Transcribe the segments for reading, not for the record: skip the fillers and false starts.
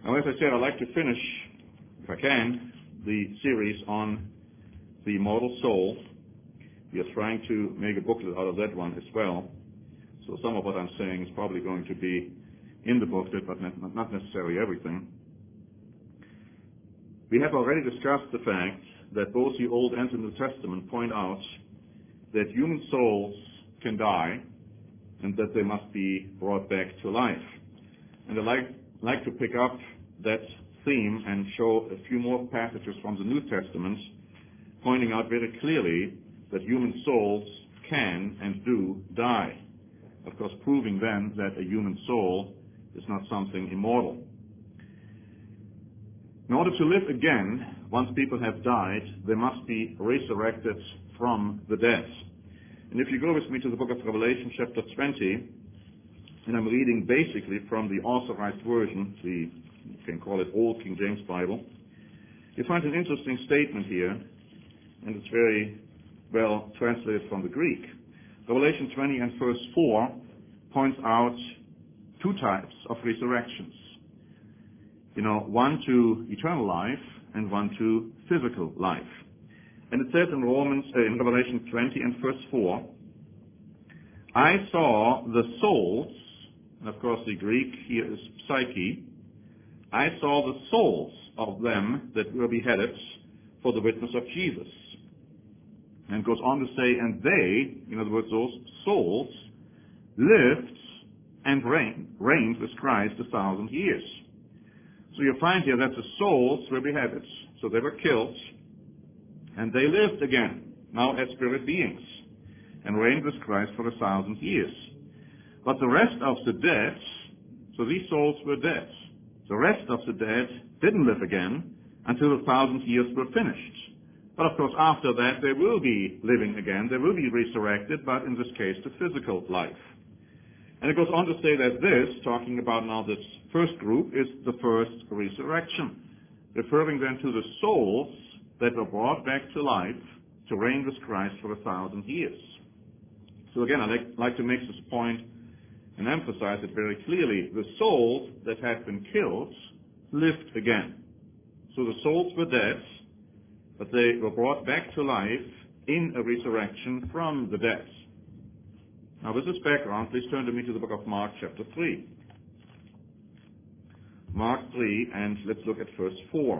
Now, as I said, I'd like to finish, if I can, the series on the immortal soul. We are trying to make a booklet out of that one as well. So some of what I'm saying is probably going to be in the booklet, but not necessarily everything. We have already discussed the fact that both the Old and the New Testament point out that human souls can die and that they must be brought back to life. And I'd like to pick up that theme and show a few more passages from the New Testament pointing out very clearly that human souls can and do die. Of course, proving then that a human soul is not something immortal. In order to live again, once people have died, they must be resurrected from the dead. And if you go with me to the book of Revelation, chapter 20, and I'm reading basically from the authorized version, you can call it Old King James Bible, you find an interesting statement here, and it's very well translated from the Greek. Revelation 20 and verse 4 points out two types of resurrections. One to eternal life and one to physical life. And it says in Revelation 20 and verse 4, I saw the souls, and of course the Greek here is psyche, I saw the souls of them that were beheaded for the witness of Jesus. And goes on to say, and they, in other words, those souls, lived and reigned with Christ 1,000 years. So you find here that the souls were beheaded, so they were killed, and they lived again, now as spirit beings, and reigned with Christ for 1,000 years. But the rest of the dead, so these souls were dead. The rest of the dead didn't live again until the 1,000 years were finished. But of course, after that, they will be living again. They will be resurrected, but in this case, to physical life. And it goes on to say that this, talking about now this first group, is the first resurrection, referring then to the souls that were brought back to life to reign with Christ for 1,000 years. So again, I'd like to make this point and emphasize it very clearly. The souls that had been killed lived again. So the souls were dead, but they were brought back to life in a resurrection from the dead. Now, with this background, please turn to me to the book of Mark, chapter 3. Mark 3, and let's look at verse 4.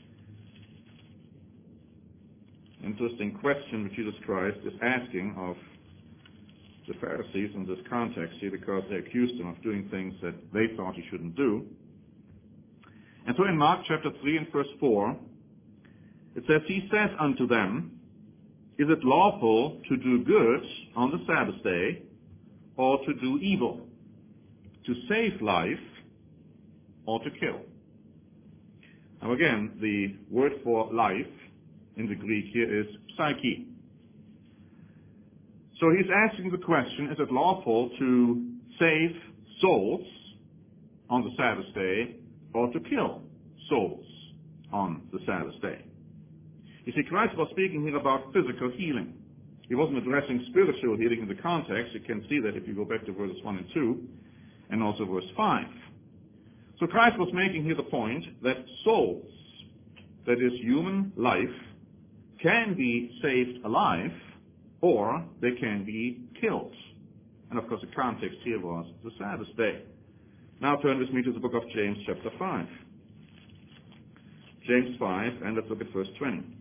Interesting question which Jesus Christ is asking of the Pharisees in this context here, because they accused him of doing things that they thought he shouldn't do. And so in Mark chapter 3 and verse 4, it says, he says unto them, is it lawful to do good on the Sabbath day, or to do evil, to save life, or to kill? Now again, the word for life in the Greek here is psyche. So he's asking the question, is it lawful to save souls on the Sabbath day, or to kill souls on the Sabbath day? You see, Christ was speaking here about physical healing. He wasn't addressing spiritual healing in the context. You can see that if you go back to verses 1 and 2, and also verse 5. So Christ was making here the point that souls, that is human life, can be saved alive, or they can be killed. And of course the context here was the Sabbath day. Now turn with me to the book of James chapter 5. James 5, and let's look at verse 20.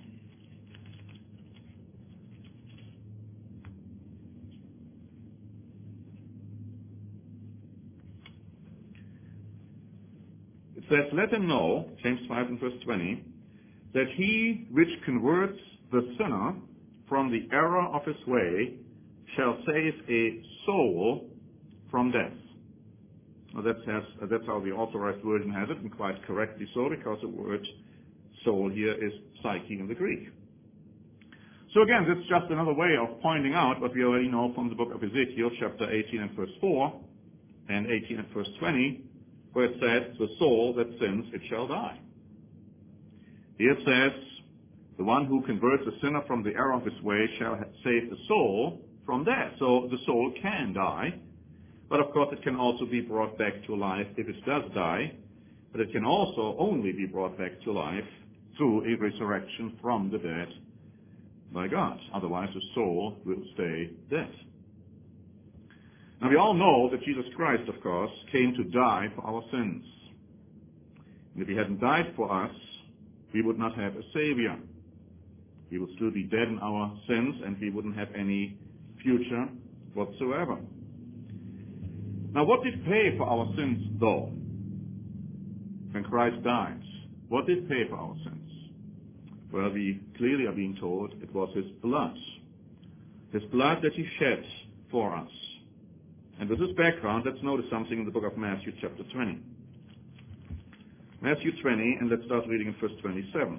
It says, let him know, James 5 and verse 20, that he which converts the sinner from the error of his way shall save a soul from death. Now that's how the authorized version has it, and quite correctly so, because the word soul here is psyche in the Greek. So again, that's just another way of pointing out what we already know from the book of Ezekiel, chapter 18 and verse 4, and 18 and verse 20, where it says, the soul that sins, it shall die. Here it says, the one who converts a sinner from the error of his way shall save the soul from death. So the soul can die, but of course it can also be brought back to life if it does die. but it can also only be brought back to life through a resurrection from the dead by God. Otherwise, the soul will stay dead. Now, we all know that Jesus Christ, of course, came to die for our sins. And if he hadn't died for us, we would not have a Savior. We would still be dead in our sins, and we wouldn't have any future whatsoever. Now, what did pay for our sins, though, when Christ died? What did pay for our sins? Well, we clearly are being told it was his blood. His blood that he shed for us. And with this background, let's notice something in the book of Matthew, chapter 20. Matthew 20, and let's start reading in verse 27.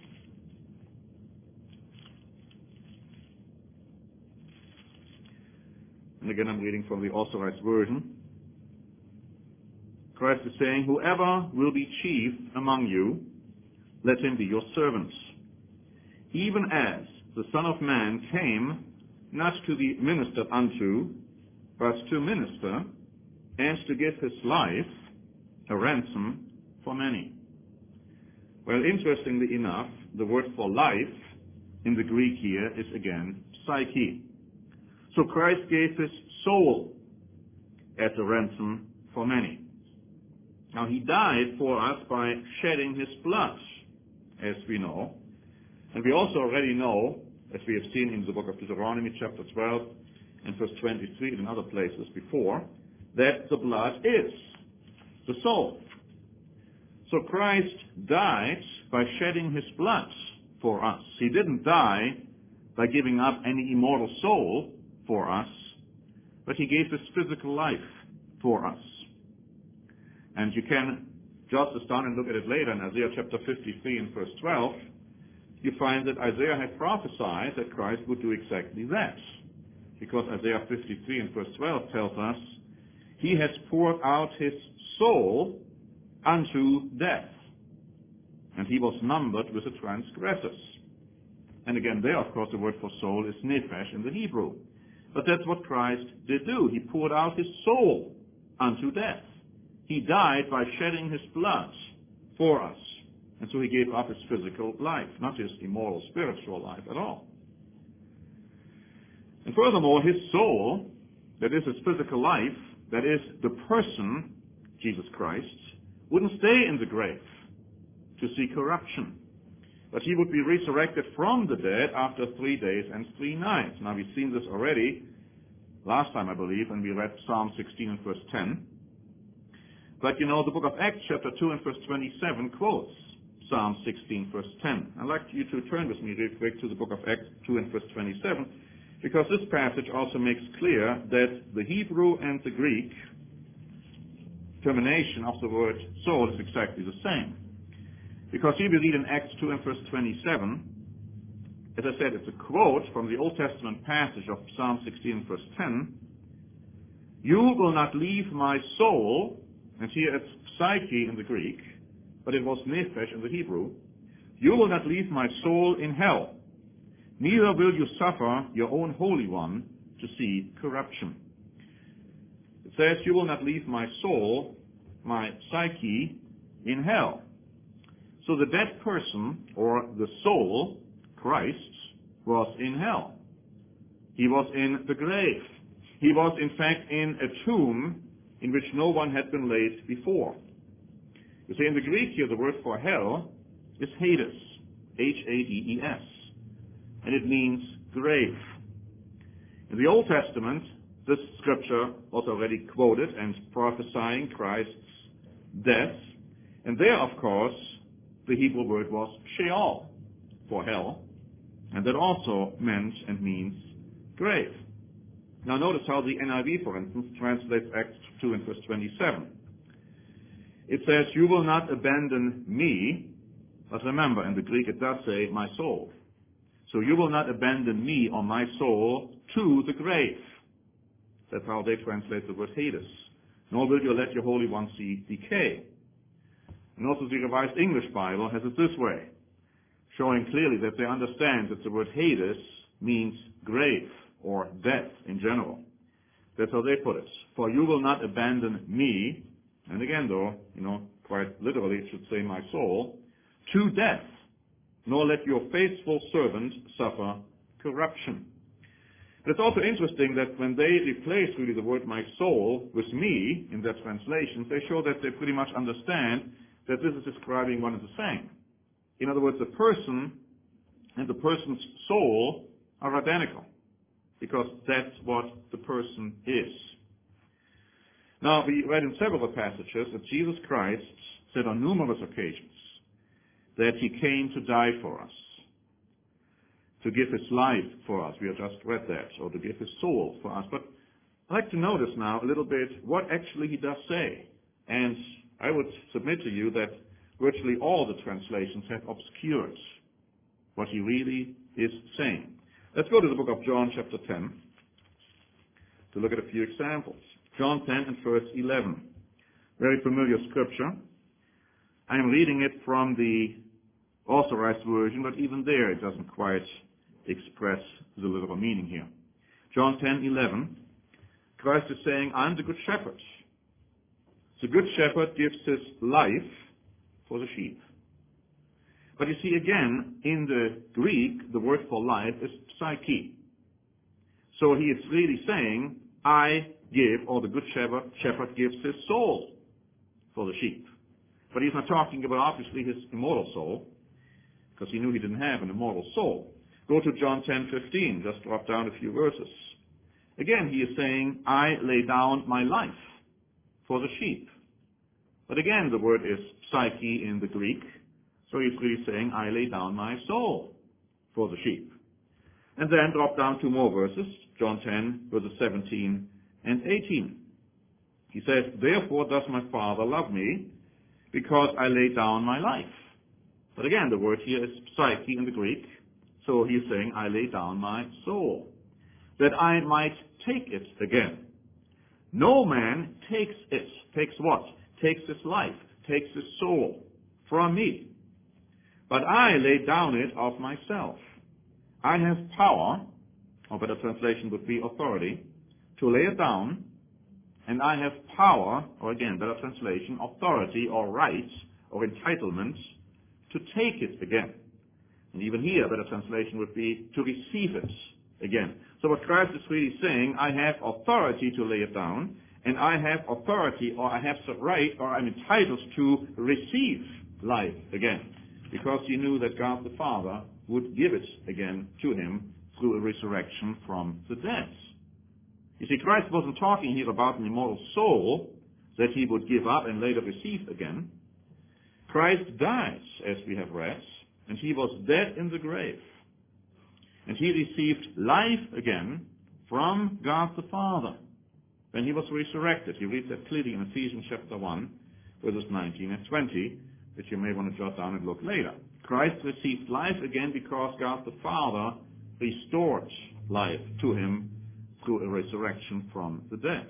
And again, I'm reading from the Authorized Version. Christ is saying, "Whoever will be chief among you, let him be your servant. Even as the Son of Man came not to be ministered unto, but to minister, and to give his life a ransom for many." Well, interestingly enough, the word for life in the Greek here is again psyche. So Christ gave his soul as a ransom for many. Now, he died for us by shedding his blood, as we know. And we also already know, as we have seen in the book of Deuteronomy, chapter 12, and verse 23, and in other places before, that the blood is the soul. So Christ died by shedding his blood for us. He didn't die by giving up any immortal soul for us, but he gave his physical life for us. And you can jot this down and look at it later in Isaiah chapter 53 and verse 12. You find that Isaiah had prophesied that Christ would do exactly that. Because Isaiah 53 and verse 12 tells us, he has poured out his soul unto death, and he was numbered with the transgressors. And again, there, of course, the word for soul is nephesh in the Hebrew. But that's what Christ did do. He poured out his soul unto death. He died by shedding his blood for us. And so he gave up his physical life, not his immortal spiritual life at all. And furthermore, his soul, that is his physical life, that is the person, Jesus Christ, wouldn't stay in the grave to see corruption. But he would be resurrected from the dead after 3 days and 3 nights. Now, we've seen this already last time, I believe, when we read Psalm 16 and verse 10. But you know, the book of Acts, chapter 2 and verse 27 quotes Psalm 16, verse 10. I'd like you to turn with me real quick to the book of Acts 2 and verse 27, because this passage also makes clear that the Hebrew and the Greek termination of the word soul is exactly the same. Because here we read in Acts 2 and verse 27, as I said, it's a quote from the Old Testament passage of Psalm 16 verse 10. "You will not leave my soul," and here it's psyche in the Greek, but it was nephesh in the Hebrew. "You will not leave my soul in hell, neither will you suffer your own Holy One to see corruption." It says, "You will not leave my soul," my psyche, "in hell." So the dead person, or the soul, Christ, was in hell. He was in the grave. He was, in fact, in a tomb in which no one had been laid before. You see, in the Greek here, the word for hell is Hades, H-A-D-E-S, and it means grave. In the Old Testament, this scripture was already quoted and prophesying Christ's death, and there, of course, the Hebrew word was Sheol, for hell, and that also meant and means grave. Now notice how the NIV, for instance, translates Acts 2 and verse 27. It says, "You will not abandon me," but remember, in the Greek it does say, "my soul." So you will not abandon me or my soul to the grave. That's how they translate the word Hades. "Nor will you let your Holy One see decay." And also the Revised English Bible has it this way, showing clearly that they understand that the word Hades means grave or death in general. That's how they put it. "For you will not abandon me," and again though, quite literally it should say my soul, to death, nor let your faithful servant suffer corruption. But it's also interesting that when they replace really the word my soul with me in their translations, they show that they pretty much understand that this is describing one and the same. In other words, the person and the person's soul are identical, because that's what the person is. Now, we read in several passages that Jesus Christ said on numerous occasions that he came to die for us, to give his life for us. We have just read that, or to give his soul for us. But I'd like to notice now a little bit what actually he does say. And I would submit to you that virtually all the translations have obscured what he really is saying. Let's go to the book of John, chapter 10, to look at a few examples. John 10 and verse 11. Very familiar scripture. I am reading it from the Authorized Version, but even there it doesn't quite express the literal meaning here. John 10:11. Christ is saying, I'm the good shepherd. The good shepherd gives his life for the sheep. But you see, again, in the Greek, the word for life is psyche. So he is really saying, I give, or the good shepherd gives his soul for the sheep. But he's not talking about, obviously, his immortal soul, because he knew he didn't have an immortal soul. Go to John 10:15, just drop down a few verses. Again, he is saying, I lay down my life for the sheep. But again, the word is psyche in the Greek, so he's really saying, I lay down my soul for the sheep. And then drop down 2 more verses, John 10, verses 17 and 18. He says, therefore does my Father love me, because I lay down my life. But again, the word here is psyche in the Greek, so he's saying, I lay down my soul, that I might take it again. No man takes it. Takes what? Takes his life, takes his soul from me. But I lay down it of myself. I have power, or better translation would be authority, to lay it down, and I have power, or again, better translation, authority or rights or entitlements to take it again. And even here, better translation would be to receive it again. So what Christ is really saying, I have authority to lay it down, and I have authority, or I have the right, or I'm entitled to receive life again, because he knew that God the Father would give it again to him through a resurrection from the dead. You see, Christ wasn't talking here about an immortal soul that he would give up and later receive again. Christ died, as we have read, and he was dead in the grave. And he received life again from God the Father when he was resurrected. You read that clearly in Ephesians chapter 1, verses 19 and 20, which you may want to jot down and look later. Christ received life again because God the Father restored life to him through a resurrection from the dead.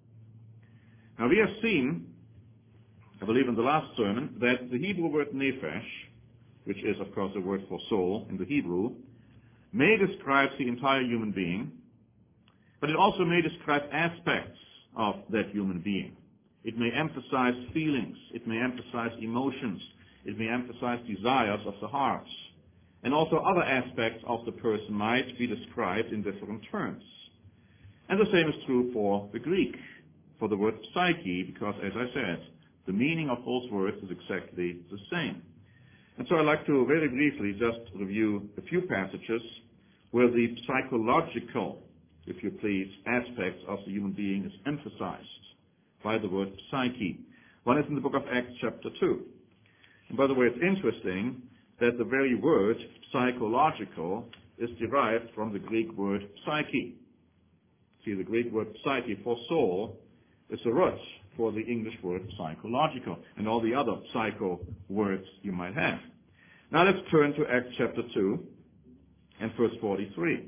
Now we have seen, I believe in the last sermon, that the Hebrew word nephesh, which is of course a word for soul in the Hebrew, may describe the entire human being, but it also may describe aspects of that human being. It may emphasize feelings, it may emphasize emotions, it may emphasize desires of the heart, and also other aspects of the person might be described in different terms. And the same is true for the Greek, for the word psyche, because as I said, the meaning of those words is exactly the same. And so I'd like to very briefly just review a few passages where the psychological, if you please, aspects of the human being is emphasized by the word psyche. One is in the book of Acts chapter 2. And by the way, it's interesting that the very word psychological is derived from the Greek word psyche. See, the Greek word psyche for soul is a root for the English word psychological and all the other psycho words you might have. Now let's turn to Acts chapter 2 and verse 43.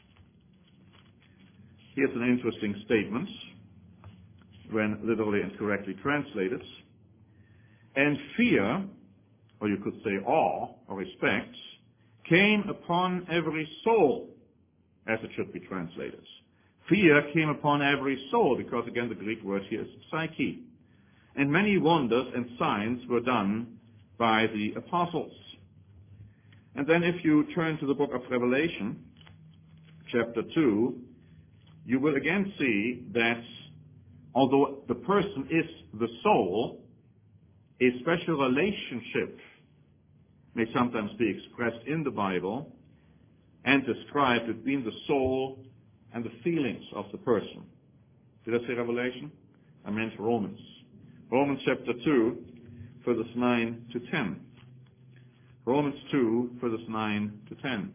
Here's an interesting statement when literally and correctly translated. And fear, or you could say awe or respect, came upon every soul, as it should be translated. Fear came upon every soul, because again the Greek word here is psyche. and many wonders and signs were done by the apostles. And then if you turn to the book of Revelation, chapter 2, you will again see that although the person is the soul, a special relationship may sometimes be expressed in the Bible and described between the soul and the feelings of the person. Did I say Revelation? I meant Romans. Romans chapter 2, verses 9 to 10. Romans 2, verses 9 to 10.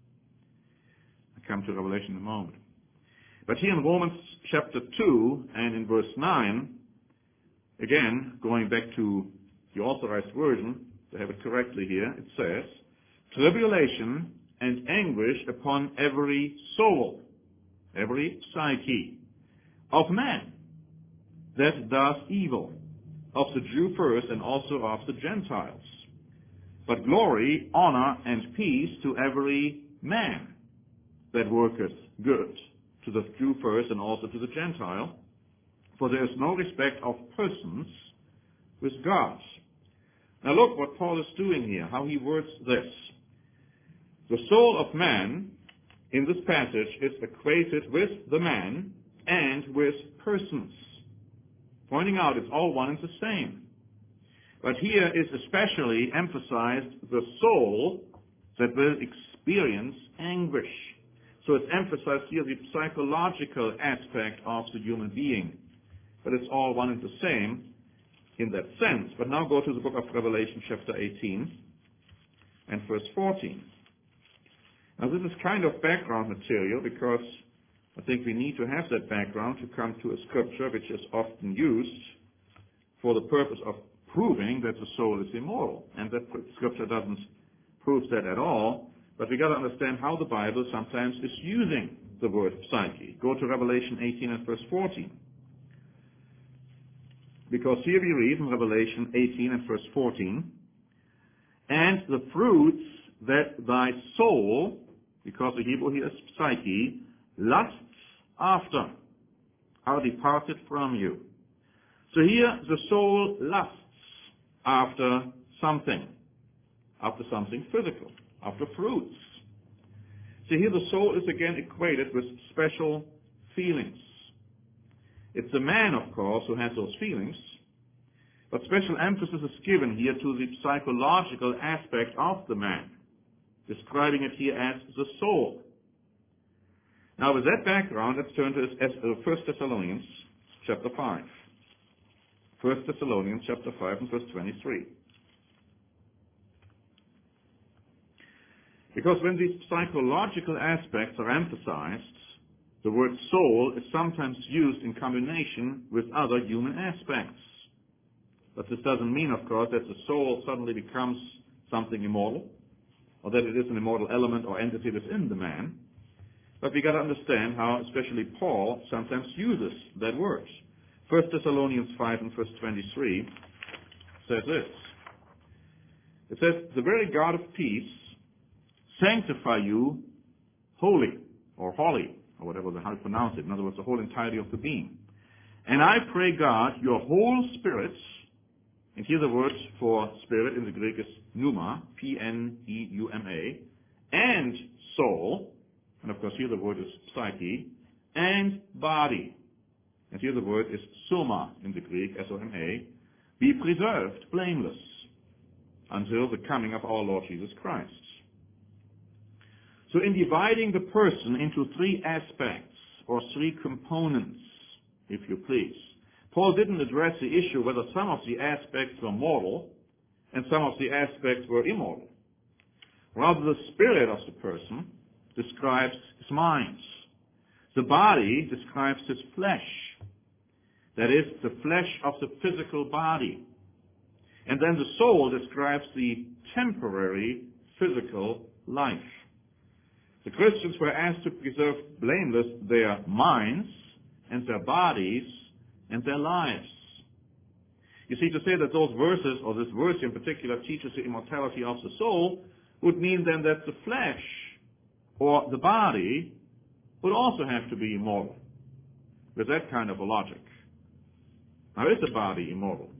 I'll come to Revelation in a moment. But here in Romans chapter 2 and in verse 9, again, going back to the authorized version, to have it correctly here, it says, tribulation and anguish upon every soul, every psyche, of man that does evil, of the Jew first and also of the Gentiles. But glory, honor, and peace to every man that worketh good, to the Jew first and also to the Gentile, for there is no respect of persons with God. Now look what Paul is doing here, how he words this. The soul of man in this passage is equated with the man and with persons, pointing out it's all one and the same. But here is especially emphasized the soul that will experience anguish. So it's emphasized here the psychological aspect of the human being. But it's all one and the same in that sense. But now go to the book of Revelation, chapter 18 and verse 14. Now this is kind of background material because I think we need to have that background to come to a scripture which is often used for the purpose of proving that the soul is immortal. And that scripture doesn't prove that at all, but we got to understand how the Bible sometimes is using the word psyche. Go to Revelation 18 and verse 14. Because here we read in Revelation 18 and verse 14, and the fruits that thy soul, because the Hebrew here is psyche, lusts after, are departed from you. So here the soul lusts after something physical, after fruits. So here the soul is again equated with special feelings. It's the man, of course, who has those feelings, but special emphasis is given here to the psychological aspect of the man, describing it here as the soul. Now with that background, let's turn to 1 Thessalonians chapter 5. 1 Thessalonians chapter 5 and verse 23. Because when these psychological aspects are emphasized, the word soul is sometimes used in combination with other human aspects. But this doesn't mean, of course, that the soul suddenly becomes something immortal, or that it is an immortal element or entity within the man. But we got to understand how especially Paul sometimes uses that word. 1 Thessalonians 5 and verse 23 says this. It says, the very God of peace sanctify you holy, or whatever how you pronounce it. In other words, the whole entirety of the being. And I pray God, your whole spirit, and here the word for spirit in the Greek is pneuma, P-N-E-U-M-A, and soul, and of course here the word is psyche, and body. And here the word is soma in the Greek, S-O-M-A, be preserved blameless until the coming of our Lord Jesus Christ. So in dividing the person into three aspects, or three components, if you please, Paul didn't address the issue whether some of the aspects were mortal and some of the aspects were immortal. Rather, the spirit of the person describes his mind. The body describes his flesh. That is, the flesh of the physical body. And then the soul describes the temporary physical life. The Christians were asked to preserve blameless their minds and their bodies and their lives. You see, to say that those verses, or this verse in particular, teaches the immortality of the soul, would mean then that the flesh, or the body, would also have to be immortal, with that kind of a logic. Now, is the body immortal?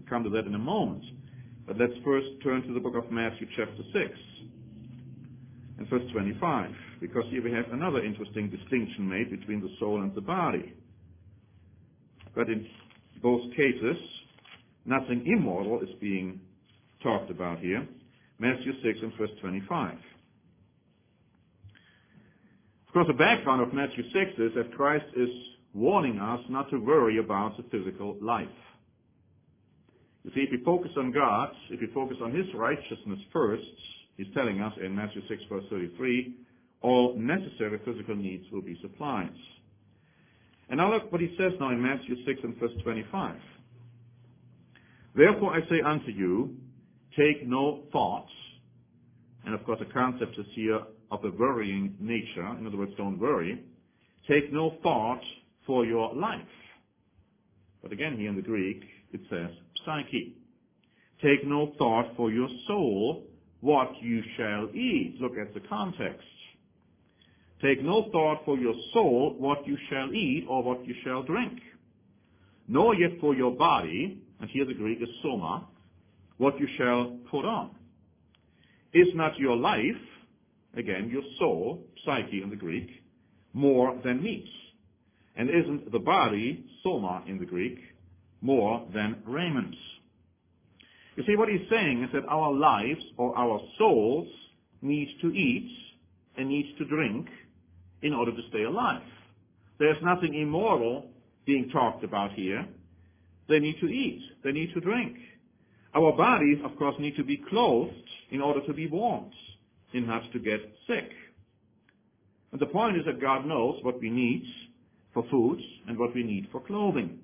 come to that in a moment. But let's first turn to the book of Matthew chapter 6 and verse 25, because here we have another interesting distinction made between the soul and the body. But in both cases, nothing immoral is being talked about here. Matthew 6 and verse 25. Of course, the background of Matthew 6 is that Christ is warning us not to worry about the physical life. You see, if we focus on God, if we focus on His righteousness first, He's telling us in Matthew 6 verse 33, all necessary physical needs will be supplied. And now look what He says now in Matthew 6 and verse 25. Therefore I say unto you, take no thought. And of course the concept is here of a worrying nature. In other words, don't worry. Take no thought for your life. But again here in the Greek it says psyche. Take no thought for your soul, what you shall eat. Look at the context. Take no thought for your soul, what you shall eat or what you shall drink. Nor yet for your body, and here the Greek is soma, what you shall put on. Is not your life, again your soul, psyche in the Greek, more than meat? And isn't the body, soma in the Greek, more than raiment? You see, what he's saying is that our lives or our souls need to eat and need to drink in order to stay alive. There's nothing immoral being talked about here. They need to eat. They need to drink. Our bodies, of course, need to be clothed in order to be warmed, and not to get sick. And the point is that God knows what we need for food and what we need for clothing.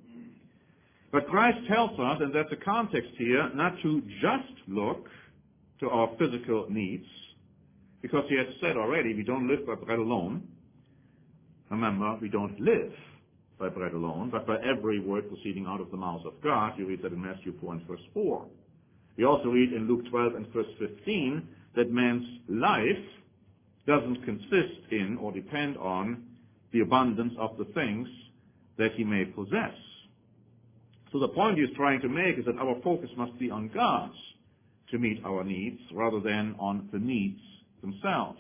But Christ tells us, and that's the context here, not to just look to our physical needs, because He has said already, we don't live by bread alone. Remember, we don't live by bread alone, but by every word proceeding out of the mouth of God. You read that in Matthew 4 and verse 4. We also read in Luke 12 and verse 15 that man's life doesn't consist in or depend on the abundance of the things that he may possess. So the point he is trying to make is that our focus must be on God to meet our needs rather than on the needs themselves.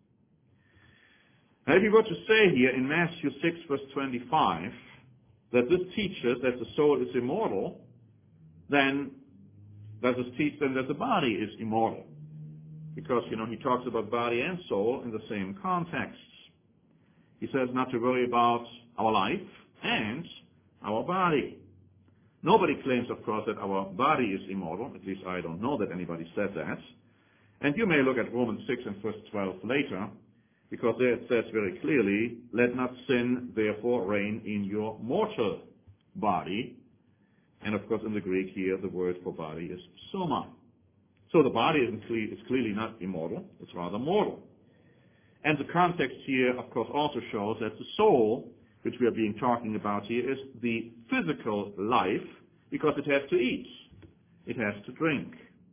Now if you were to say here in Matthew 6 verse 25 that this teaches that the soul is immortal, then does this teach them that the body is immortal? Because, he talks about body and soul in the same context. He says not to worry about our life and our body. Nobody claims, of course, that our body is immortal. At least I don't know that anybody said that. And you may look at Romans 6 and verse 12 later, because there it says very clearly, let not sin therefore reign in your mortal body. And of course in the Greek here the word for body is soma. So the body is clearly not immortal, it's rather mortal. And the context here of course also shows that the soul, which we are being talking about here, is the physical life, because it has to eat, it has to drink.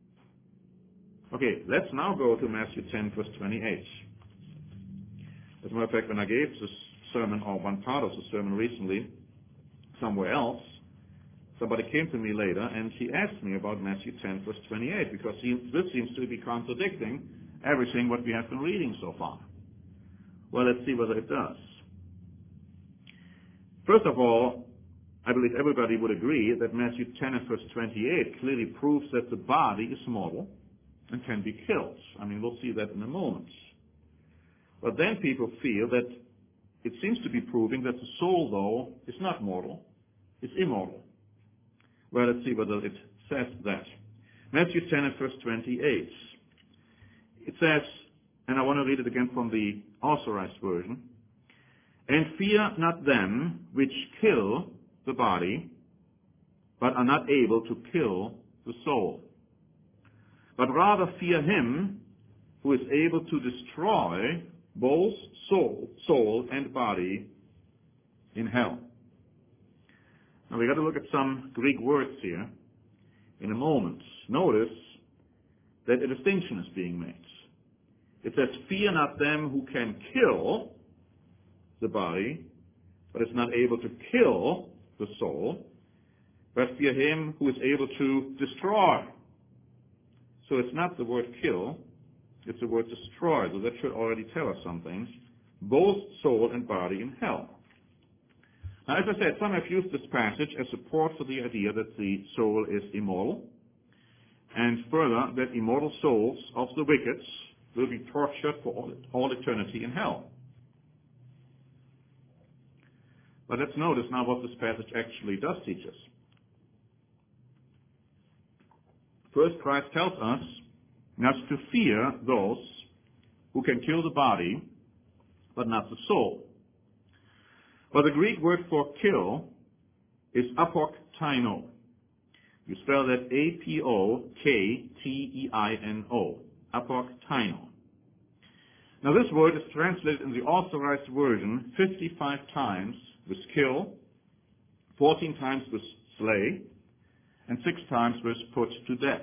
Okay, let's now go to Matthew 10 verse 28. As a matter of fact, when I gave this sermon, or one part of the sermon recently, somewhere else, somebody came to me later and he asked me about Matthew 10 verse 28, because this seems to be contradicting everything what we have been reading so far. Well, let's see whether it does. First of all, I believe everybody would agree that Matthew 10 and verse 28 clearly proves that the body is mortal and can be killed. We'll see that in a moment. But then people feel that it seems to be proving that the soul, though, is not mortal, it's immortal. Well, let's see whether it says that. Matthew 10 and verse 28. It says, and I want to read it again from the Authorized Version, and fear not them which kill the body, but are not able to kill the soul. But rather fear him who is able to destroy both soul and body in hell. Now we've got to look at some Greek words here in a moment. Notice that a distinction is being made. It says, fear not them who can kill the body, but is not able to kill the soul. but fear him who is able to destroy. So it's not the word kill, it's the word destroy. So that should already tell us something. Both soul and body in hell. Now, as I said, some have used this passage as support for the idea that the soul is immortal, and further, that immortal souls of the wicked will be tortured for all eternity in hell. But let's notice now what this passage actually does teach us. First, Christ tells us not to fear those who can kill the body, but not the soul. But the Greek word for kill is apoktaino. You spell that A-P-O-K-T-E-I-N-O, apoktaino. Now this word is translated in the Authorized Version 55 times with kill, 14 times with slay, and 6 times with put to death.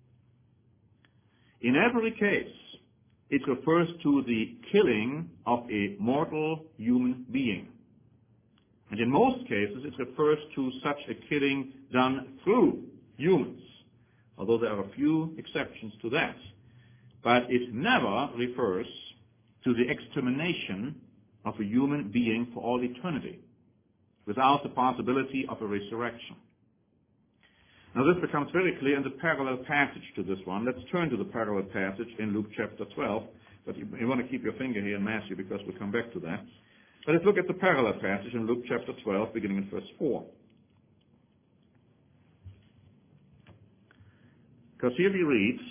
In every case, it refers to the killing of a mortal human being. And in most cases, it refers to such a killing done through humans, although there are a few exceptions to that. But it never refers to the extermination of a human being for all eternity, without the possibility of a resurrection. Now this becomes very clear in the parallel passage to this one. Let's turn to the parallel passage in Luke chapter 12. But you want to keep your finger here in Matthew because we'll come back to that. But let's look at the parallel passage in Luke chapter 12, beginning in verse 4. Because here he reads,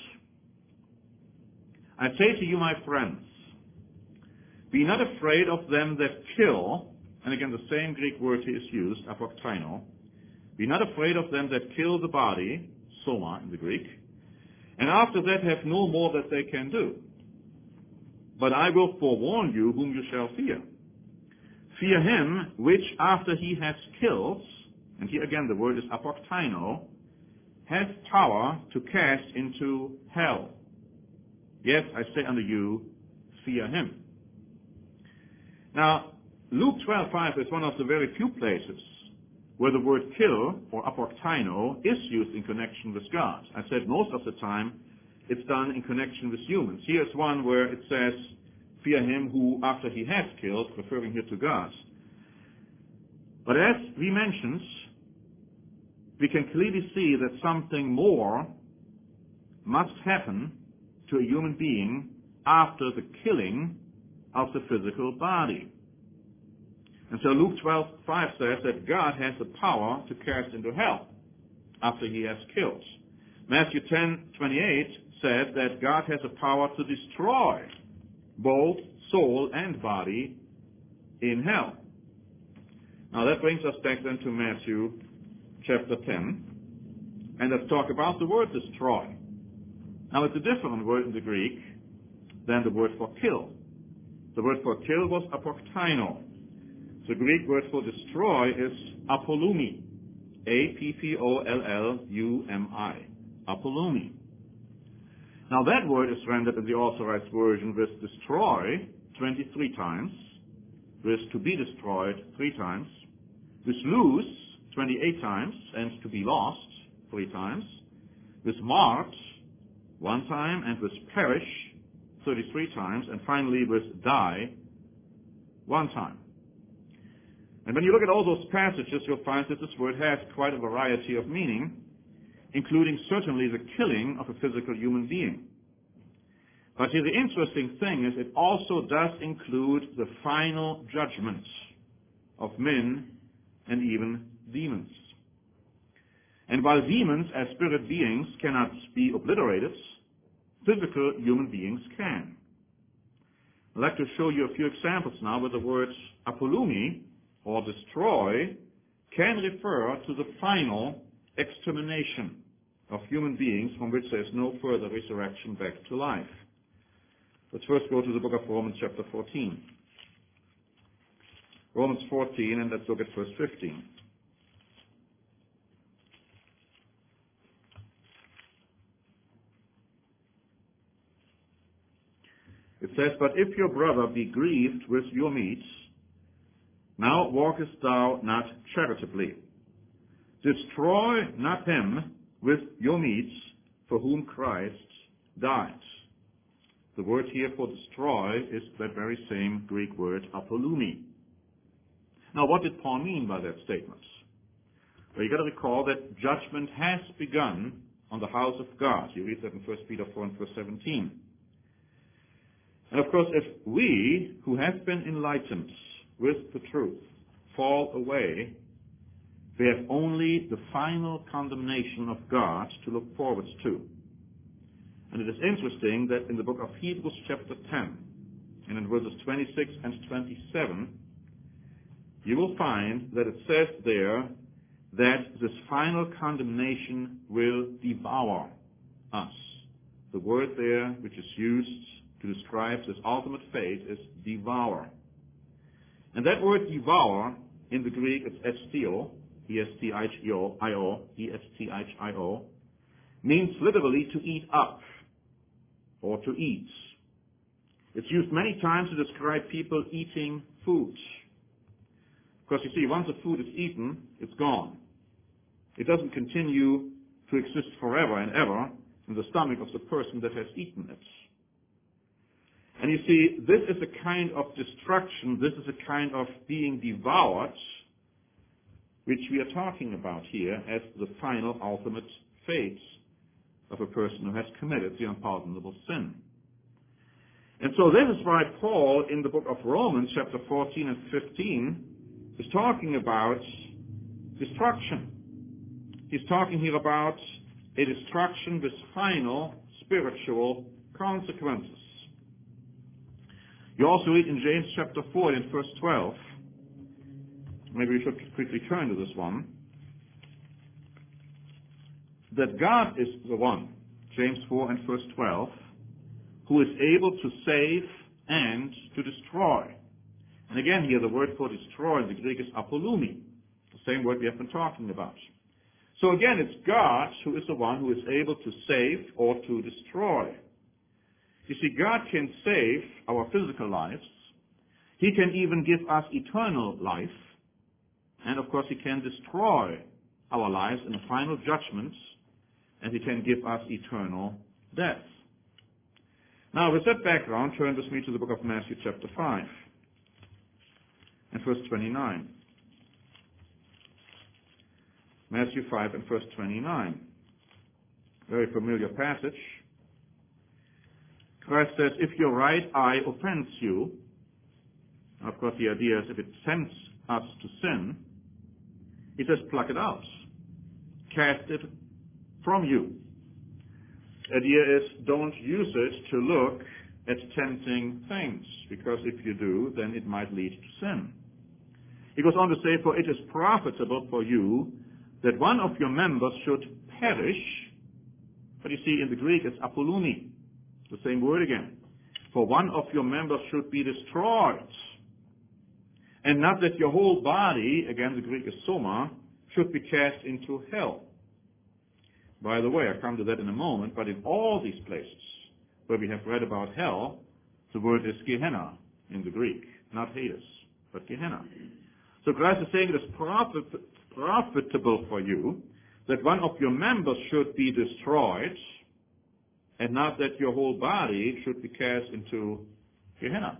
I say to you, my friends, be not afraid of them that kill, and again the same Greek word here is used, apoktaino. Be not afraid of them that kill the body, soma in the Greek, and after that have no more that they can do. But I will forewarn you whom you shall fear. Fear him which after he has killed, and here again the word is apoktaino, has power to cast into hell. Yes, I say unto you, fear him. Now, Luke 12:5 is one of the very few places where the word kill, or apoktaino, is used in connection with God. I said most of the time it's done in connection with humans. Here's one where it says, fear him who after he has killed, referring here to God. But as we mentioned, we can clearly see that something more must happen to a human being after the killing of the physical body. And so Luke 12:5 says that God has the power to cast into hell after he has killed. Matthew 10:28 said that God has the power to destroy both soul and body in hell. Now that brings us back then to Matthew chapter 10. And let's talk about the word destroy. Now it's a different word in the Greek than the word for kill. The word for kill was apoktaino. The Greek word for destroy is apollumi. A-P-P-O-L-L-U-M-I. Apollumi. Now that word is rendered in the Authorized Version with destroy 23 times, with to be destroyed 3 times, with lose 28 times, and to be lost 3 times, with marked 1 time, and with perish 33 times, and finally with die 1 time. And when you look at all those passages, you'll find that this word has quite a variety of meaning, including certainly the killing of a physical human being. But here the interesting thing is it also does include the final judgment of men and even demons. And while demons as spirit beings cannot be obliterated, physical human beings can. I'd like to show you a few examples now where the word apollumi, or destroy, can refer to the final extermination of human beings from which there is no further resurrection back to life. Let's first go to the book of Romans chapter 14. Romans 14, and let's look at verse 15. It says, but if your brother be grieved with your meat, now walkest thou not charitably. Destroy not him with your meats for whom Christ died. The word here for destroy is that very same Greek word, apolumi. Now, what did Paul mean by that statement? Well, you've got to recall that judgment has begun on the house of God. You read that in 1 Peter 4 and verse 17. And of course, if we, who have been enlightened with the truth, fall away, we have only the final condemnation of God to look forward to. And it is interesting that in the book of Hebrews chapter 10, and in verses 26 and 27, you will find that it says there that this final condemnation will devour us. The word there, which is used to describe this ultimate fate, is devour. And that word devour, in the Greek, it's estio, E-S-T-I-O, E-S-T-I-O, means literally to eat up or to eat. It's used many times to describe people eating food. Because you see, once the food is eaten, it's gone. It doesn't continue to exist forever and ever in the stomach of the person that has eaten it. And you see, this is a kind of destruction, this is a kind of being devoured, which we are talking about here as the final ultimate fate of a person who has committed the unpardonable sin. And so this is why Paul, in the book of Romans, chapter 14 and 15, is talking about destruction. He's talking here about a destruction with final spiritual consequences. You also read in James chapter 4 and verse 12. Maybe we should quickly turn to this one. That God is the one, James 4 and verse 12, who is able to save and to destroy. And again here the word for destroy in the Greek is apolumi, the same word we have been talking about. So again, it's God who is the one who is able to save or to destroy. You see, God can save our physical lives. He can even give us eternal life. And of course, He can destroy our lives in a final judgment, and He can give us eternal death. Now, with that background, turn with me to the book of Matthew chapter 5 and verse 29. Matthew 5 and verse 29. Very familiar passage. Christ says, if your right eye offends you, of course the idea is if it tempts us to sin, He says, pluck it out. Cast it from you. The idea is don't use it to look at tempting things, because if you do, then it might lead to sin. He goes on to say, for it is profitable for you that one of your members should perish. But you see, in the Greek, it's apolumi, the same word again. For one of your members should be destroyed, and not that your whole body, again the Greek is soma, should be cast into hell. By the way, I'll come to that in a moment, but in all these places where we have read about hell, the word is Gehenna in the Greek, not Hades, but Gehenna. So Christ is saying it is profitable for you that one of your members should be destroyed, and not that your whole body should be cast into Gehenna.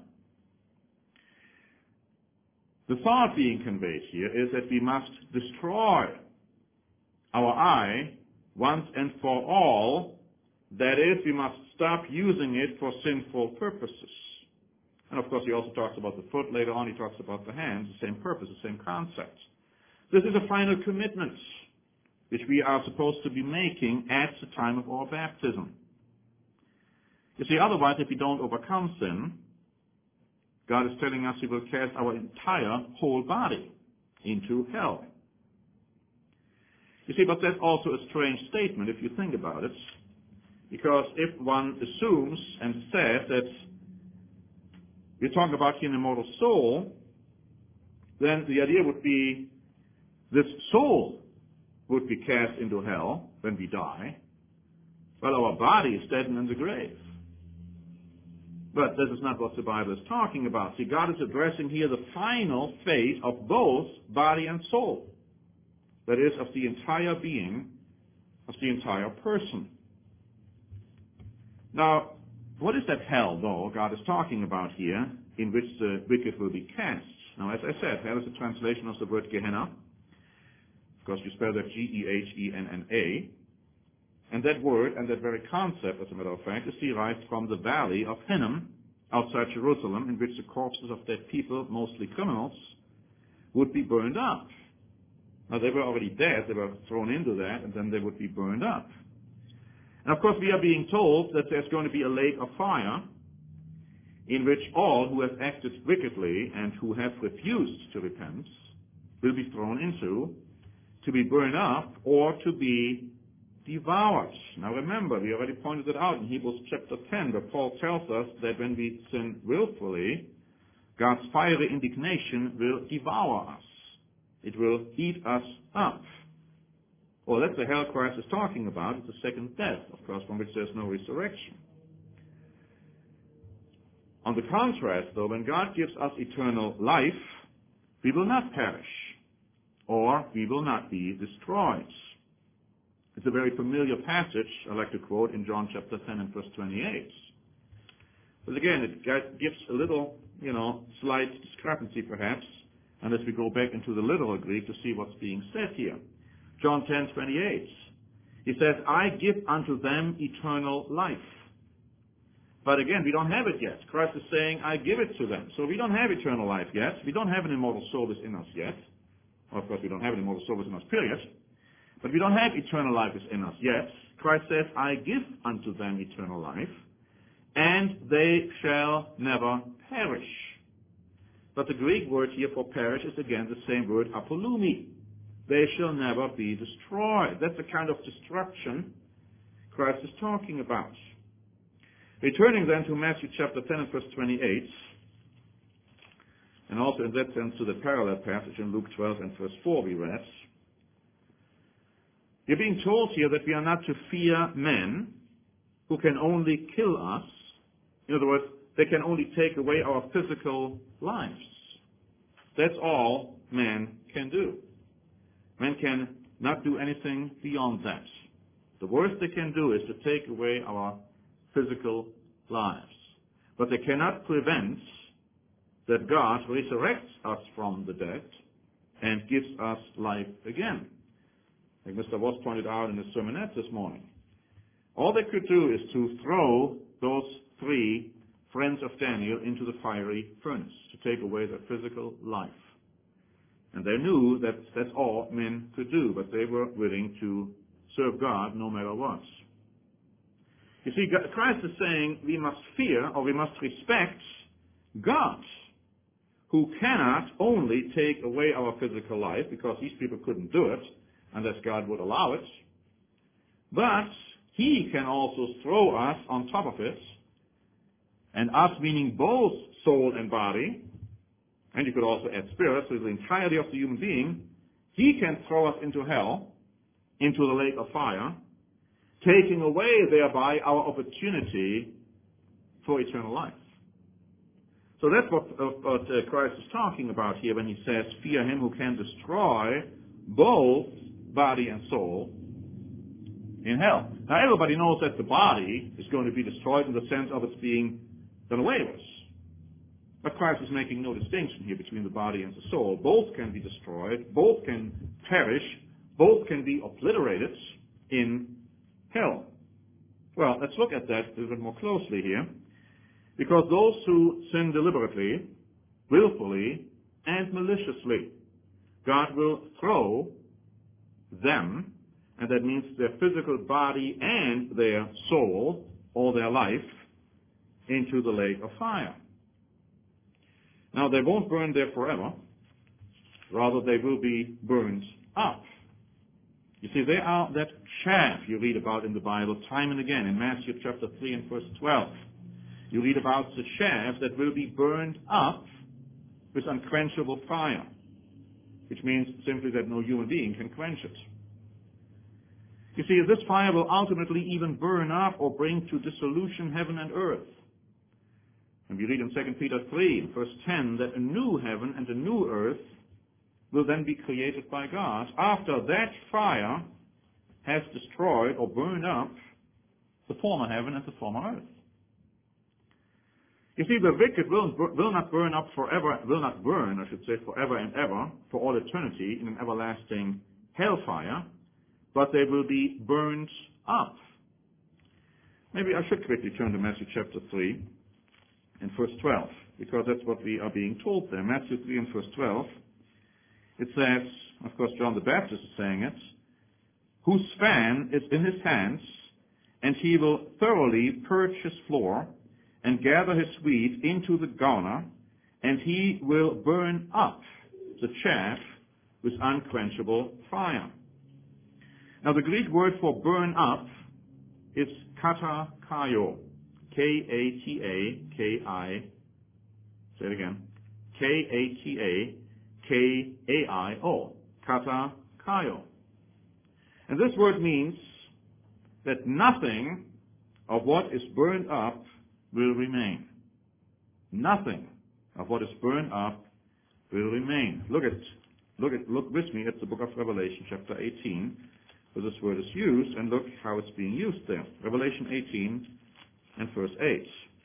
The thought being conveyed here is that we must destroy our eye once and for all. That is, we must stop using it for sinful purposes. And of course, he also talks about the foot. Later on, he talks about the hands, the same purpose, the same concept. This is a final commitment which we are supposed to be making at the time of our baptism. You see, otherwise, if we don't overcome sin, God is telling us He will cast our entire whole body into hell. You see, but that's also a strange statement if you think about it, because if one assumes and says that we're talking about here an immortal soul, then the idea would be this soul would be cast into hell when we die, while our body is dead and in the grave. But this is not what the Bible is talking about. See, God is addressing here the final fate of both body and soul. that is, of the entire being, of the entire person. Now, what is that hell, though, God is talking about here, in which the wicked will be cast? Now, as I said, hell is a translation of the word Gehenna. Of course, you spell that Gehenna. And that word and that very concept, as a matter of fact, is derived from the valley of Hinnom, outside Jerusalem, in which the corpses of dead people, mostly criminals, would be burned up. Now, they were already dead. They were thrown into that, and then they would be burned up. And, of course, we are being told that there's going to be a lake of fire in which all who have acted wickedly and who have refused to repent will be thrown into, to be burned up or to be devoured. Now remember, we already pointed it out in Hebrews chapter 10, where Paul tells us that when we sin willfully, God's fiery indignation will devour us. It will eat us up. Well, that's the hell Christ is talking about. It's the second death, of course, from which there's no resurrection. On the contrast, though, when God gives us eternal life, we will not perish, or we will not be destroyed. It's a very familiar passage I like to quote in John chapter 10 and verse 28. But again, it gives a little, slight discrepancy perhaps, unless we go back into the literal Greek to see what's being said here. John 10:28. He says, I give unto them eternal life. But again, we don't have it yet. Christ is saying, I give it to them. So we don't have eternal life yet. We don't have an immortal soul within us yet. Well, of course, we don't have an immortal soul within us, period. But we don't have eternal life within us yet. Christ says, I give unto them eternal life, and they shall never perish. But the Greek word here for perish is again the same word, apolumi. They shall never be destroyed. That's the kind of destruction Christ is talking about. Returning then to Matthew chapter 10 and verse 28, and also in that sense to the parallel passage in Luke 12 and verse 4 we read, we're being told here that we are not to fear men who can only kill us. In other words, they can only take away our physical lives. That's all man can do. Man can not do anything beyond that. The worst they can do is to take away our physical lives. But they cannot prevent that God resurrects us from the dead and gives us life again. Like Mr. Voss pointed out in his sermonette this morning. All they could do is to throw those three friends of Daniel into the fiery furnace to take away their physical life. And they knew that that's all men could do, but they were willing to serve God no matter what. You see, Christ is saying we must fear or we must respect God, who cannot only take away our physical life, because these people couldn't do it unless God would allow it, but He can also throw us on top of it, and us meaning both soul and body, and you could also add spirit, so the entirety of the human being. He can throw us into hell, into the lake of fire, taking away thereby our opportunity for eternal life. So that's what Christ is talking about here when he says, fear him who can destroy both body and soul in hell. Now everybody knows that the body is going to be destroyed in the sense of its being done away with. But Christ is making no distinction here between the body and the soul. Both can be destroyed, both can perish, both can be obliterated in hell. Well, let's look at that a little bit more closely here. Because those who sin deliberately, willfully, and maliciously, God will throw them, and that means their physical body and their soul, or their life, into the lake of fire. Now, they won't burn there forever. Rather, they will be burned up. You see, they are that chaff you read about in the Bible time and again in Matthew chapter 3 and verse 12. You read about the chaff that will be burned up with unquenchable fire, which means simply that no human being can quench it. You see, this fire will ultimately even burn up or bring to dissolution heaven and earth. And we read in 2 Peter 3, verse 10, that a new heaven and a new earth will then be created by God after that fire has destroyed or burned up the former heaven and the former earth. You see, the wicked will not burn up forever, will not burn, I should say, forever and ever, for all eternity in an everlasting hellfire, but they will be burned up. Maybe I should quickly turn to Matthew chapter 3 and verse 12, because that's what we are being told there. Matthew 3 and verse 12. It says, of course, John the Baptist is saying it, whose fan is in his hands, and he will thoroughly purge his floor and gather his wheat into the garner, and he will burn up the chaff with unquenchable fire. Now the Greek word for burn up is katakaio, K-A-T-A-K-I, say it again, K-A-T-A-K-A-I-O, katakaio. And this word means that nothing of what is burned up will remain. Nothing of what is burned up will remain. Look with me at the book of Revelation, chapter 18, where this word is used, and look how it's being used there. Revelation 18 and verse 8.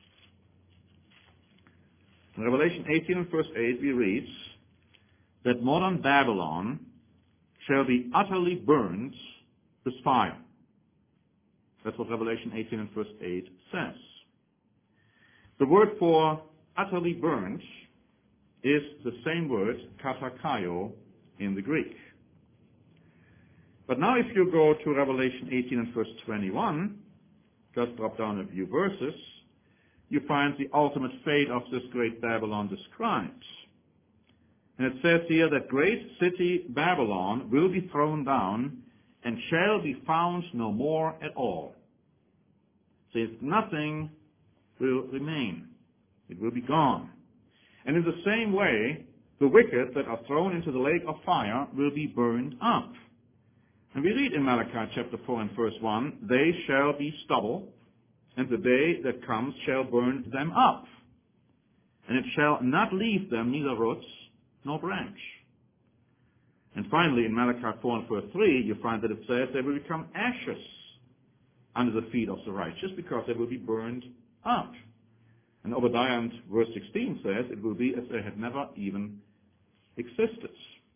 In Revelation 18 and verse 8 we read that modern Babylon shall be utterly burned with fire. That's what Revelation 18 and verse 8 says. The word for utterly burned is the same word, katakaio, in the Greek. But now if you go to Revelation 18 and verse 21, just drop down a few verses, you find the ultimate fate of this great Babylon described. And it says here that great city Babylon will be thrown down and shall be found no more at all. Says nothing will remain. It will be gone. And in the same way, the wicked that are thrown into the lake of fire will be burned up. And we read in Malachi chapter 4 and verse 1, they shall be stubble, and the day that comes shall burn them up. And it shall not leave them neither roots nor branch. And finally, in Malachi 4 and verse 3, you find that it says they will become ashes under the feet of the righteous because they will be burned up. And Obadiah and verse 16 says it will be as they had never even existed.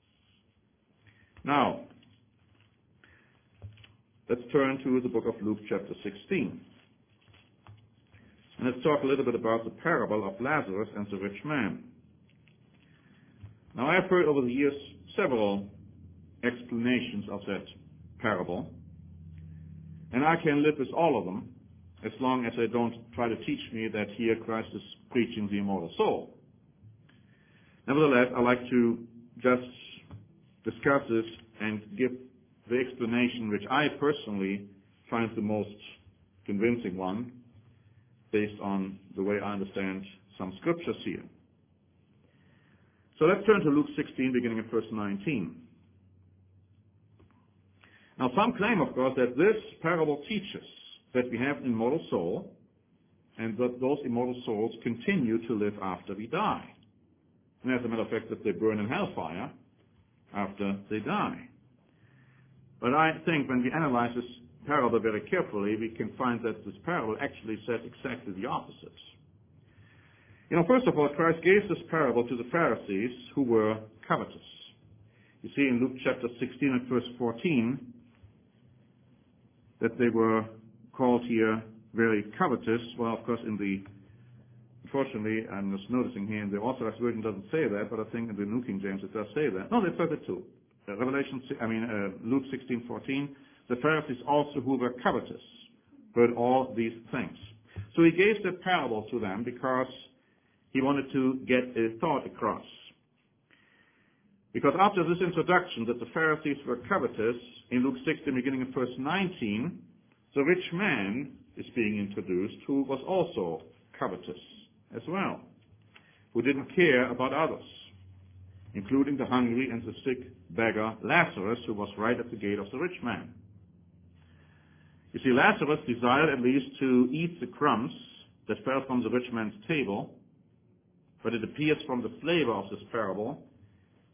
Now, let's turn to the book of Luke chapter 16. And let's talk a little bit about the parable of Lazarus and the rich man. Now, I have heard over the years several explanations of that parable, and I can live with all of them as long as they don't try to teach me that here Christ is preaching the immortal soul. Nevertheless, I like to just discuss this and give the explanation which I personally find the most convincing one based on the way I understand some scriptures here. So let's turn to Luke 16, beginning at verse 19. Now some claim, of course, that this parable teaches that we have an immortal soul and that those immortal souls continue to live after we die. And as a matter of fact, that they burn in hellfire after they die. But I think when we analyze this parable very carefully, we can find that this parable actually says exactly the opposite. You know, first of all, Christ gave this parable to the Pharisees who were covetous. You see in Luke chapter 16 and verse 14 that they were called here very covetous. Well, of course, unfortunately, I'm just noticing here in the Authorized Version doesn't say that, but I think in the New King James it does say that. No, they said it too. Luke 16:14, the Pharisees also who were covetous heard all these things. So he gave that parable to them because he wanted to get a thought across. Because after this introduction that the Pharisees were covetous, in Luke 16, beginning in verse 19, the rich man is being introduced who was also covetous as well, who didn't care about others, including the hungry and the sick beggar Lazarus, who was right at the gate of the rich man. You see, Lazarus desired at least to eat the crumbs that fell from the rich man's table, but it appears from the flavor of this parable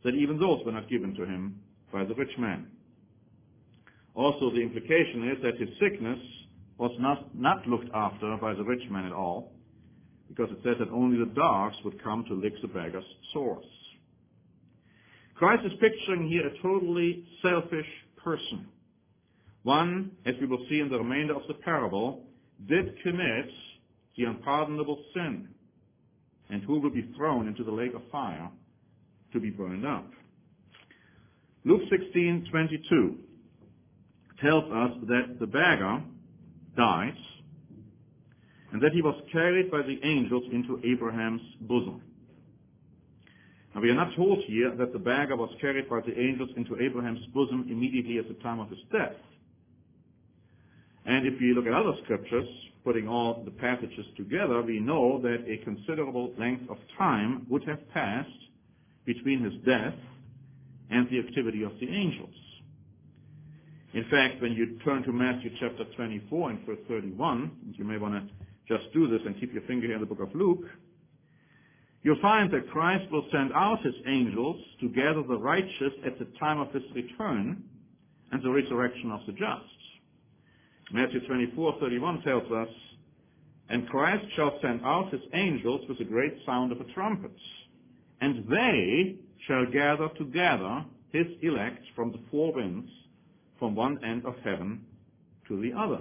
that even those were not given to him by the rich man. Also, the implication is that his sickness was not looked after by the rich man at all, because it says that only the dogs would come to lick the beggar's sores. Christ is picturing here a totally selfish person. One, as we will see in the remainder of the parable, did commit the unpardonable sin, and who will be thrown into the lake of fire to be burned up. Luke 16:22 tells us that the beggar died and that he was carried by the angels into Abraham's bosom. Now, we are not told here that the beggar was carried by the angels into Abraham's bosom immediately at the time of his death. And if we look at other scriptures, putting all the passages together, we know that a considerable length of time would have passed between his death and the activity of the angels. In fact, when you turn to Matthew chapter 24 and verse 31, you may want to just do this and keep your finger here in the book of Luke, you'll find that Christ will send out his angels to gather the righteous at the time of his return and the resurrection of the just. Matthew 24:31 tells us, "And Christ shall send out his angels with a great sound of a trumpet, and they shall gather together his elect from the four winds, from one end of heaven to the other."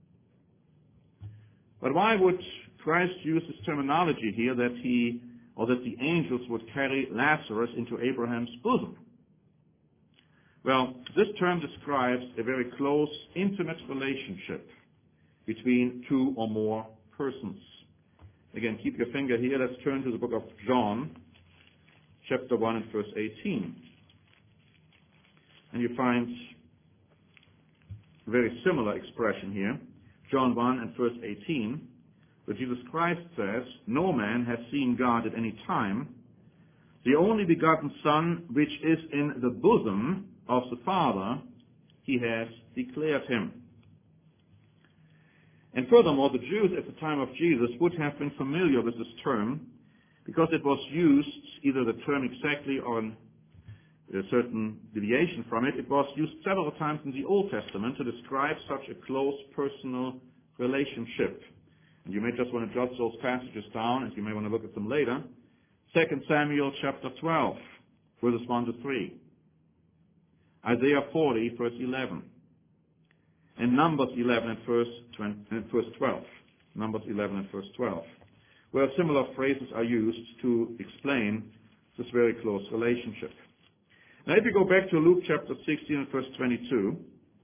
But why would Christ use this terminology here that the angels would carry Lazarus into Abraham's bosom? Well, this term describes a very close, intimate relationship between two or more persons. Again, keep your finger here. Let's turn to the book of John, chapter 1 and verse 18. And you find a very similar expression here. John 1 and verse 18, where Jesus Christ says, "No man has seen God at any time. The only begotten Son, which is in the bosom of the Father, he has declared him." And furthermore, the Jews at the time of Jesus would have been familiar with this term because it was used, either the term exactly or in a certain deviation from it, it was used several times in the Old Testament to describe such a close personal relationship. And you may just want to jot those passages down, and you may want to look at them later. 2 Samuel chapter 12, verses 1 to 3. Isaiah 40, verse 11. And Numbers 11 and verse 12. Numbers 11 and verse 12. Where similar phrases are used to explain this very close relationship. Now if you go back to Luke chapter 16 and verse 22,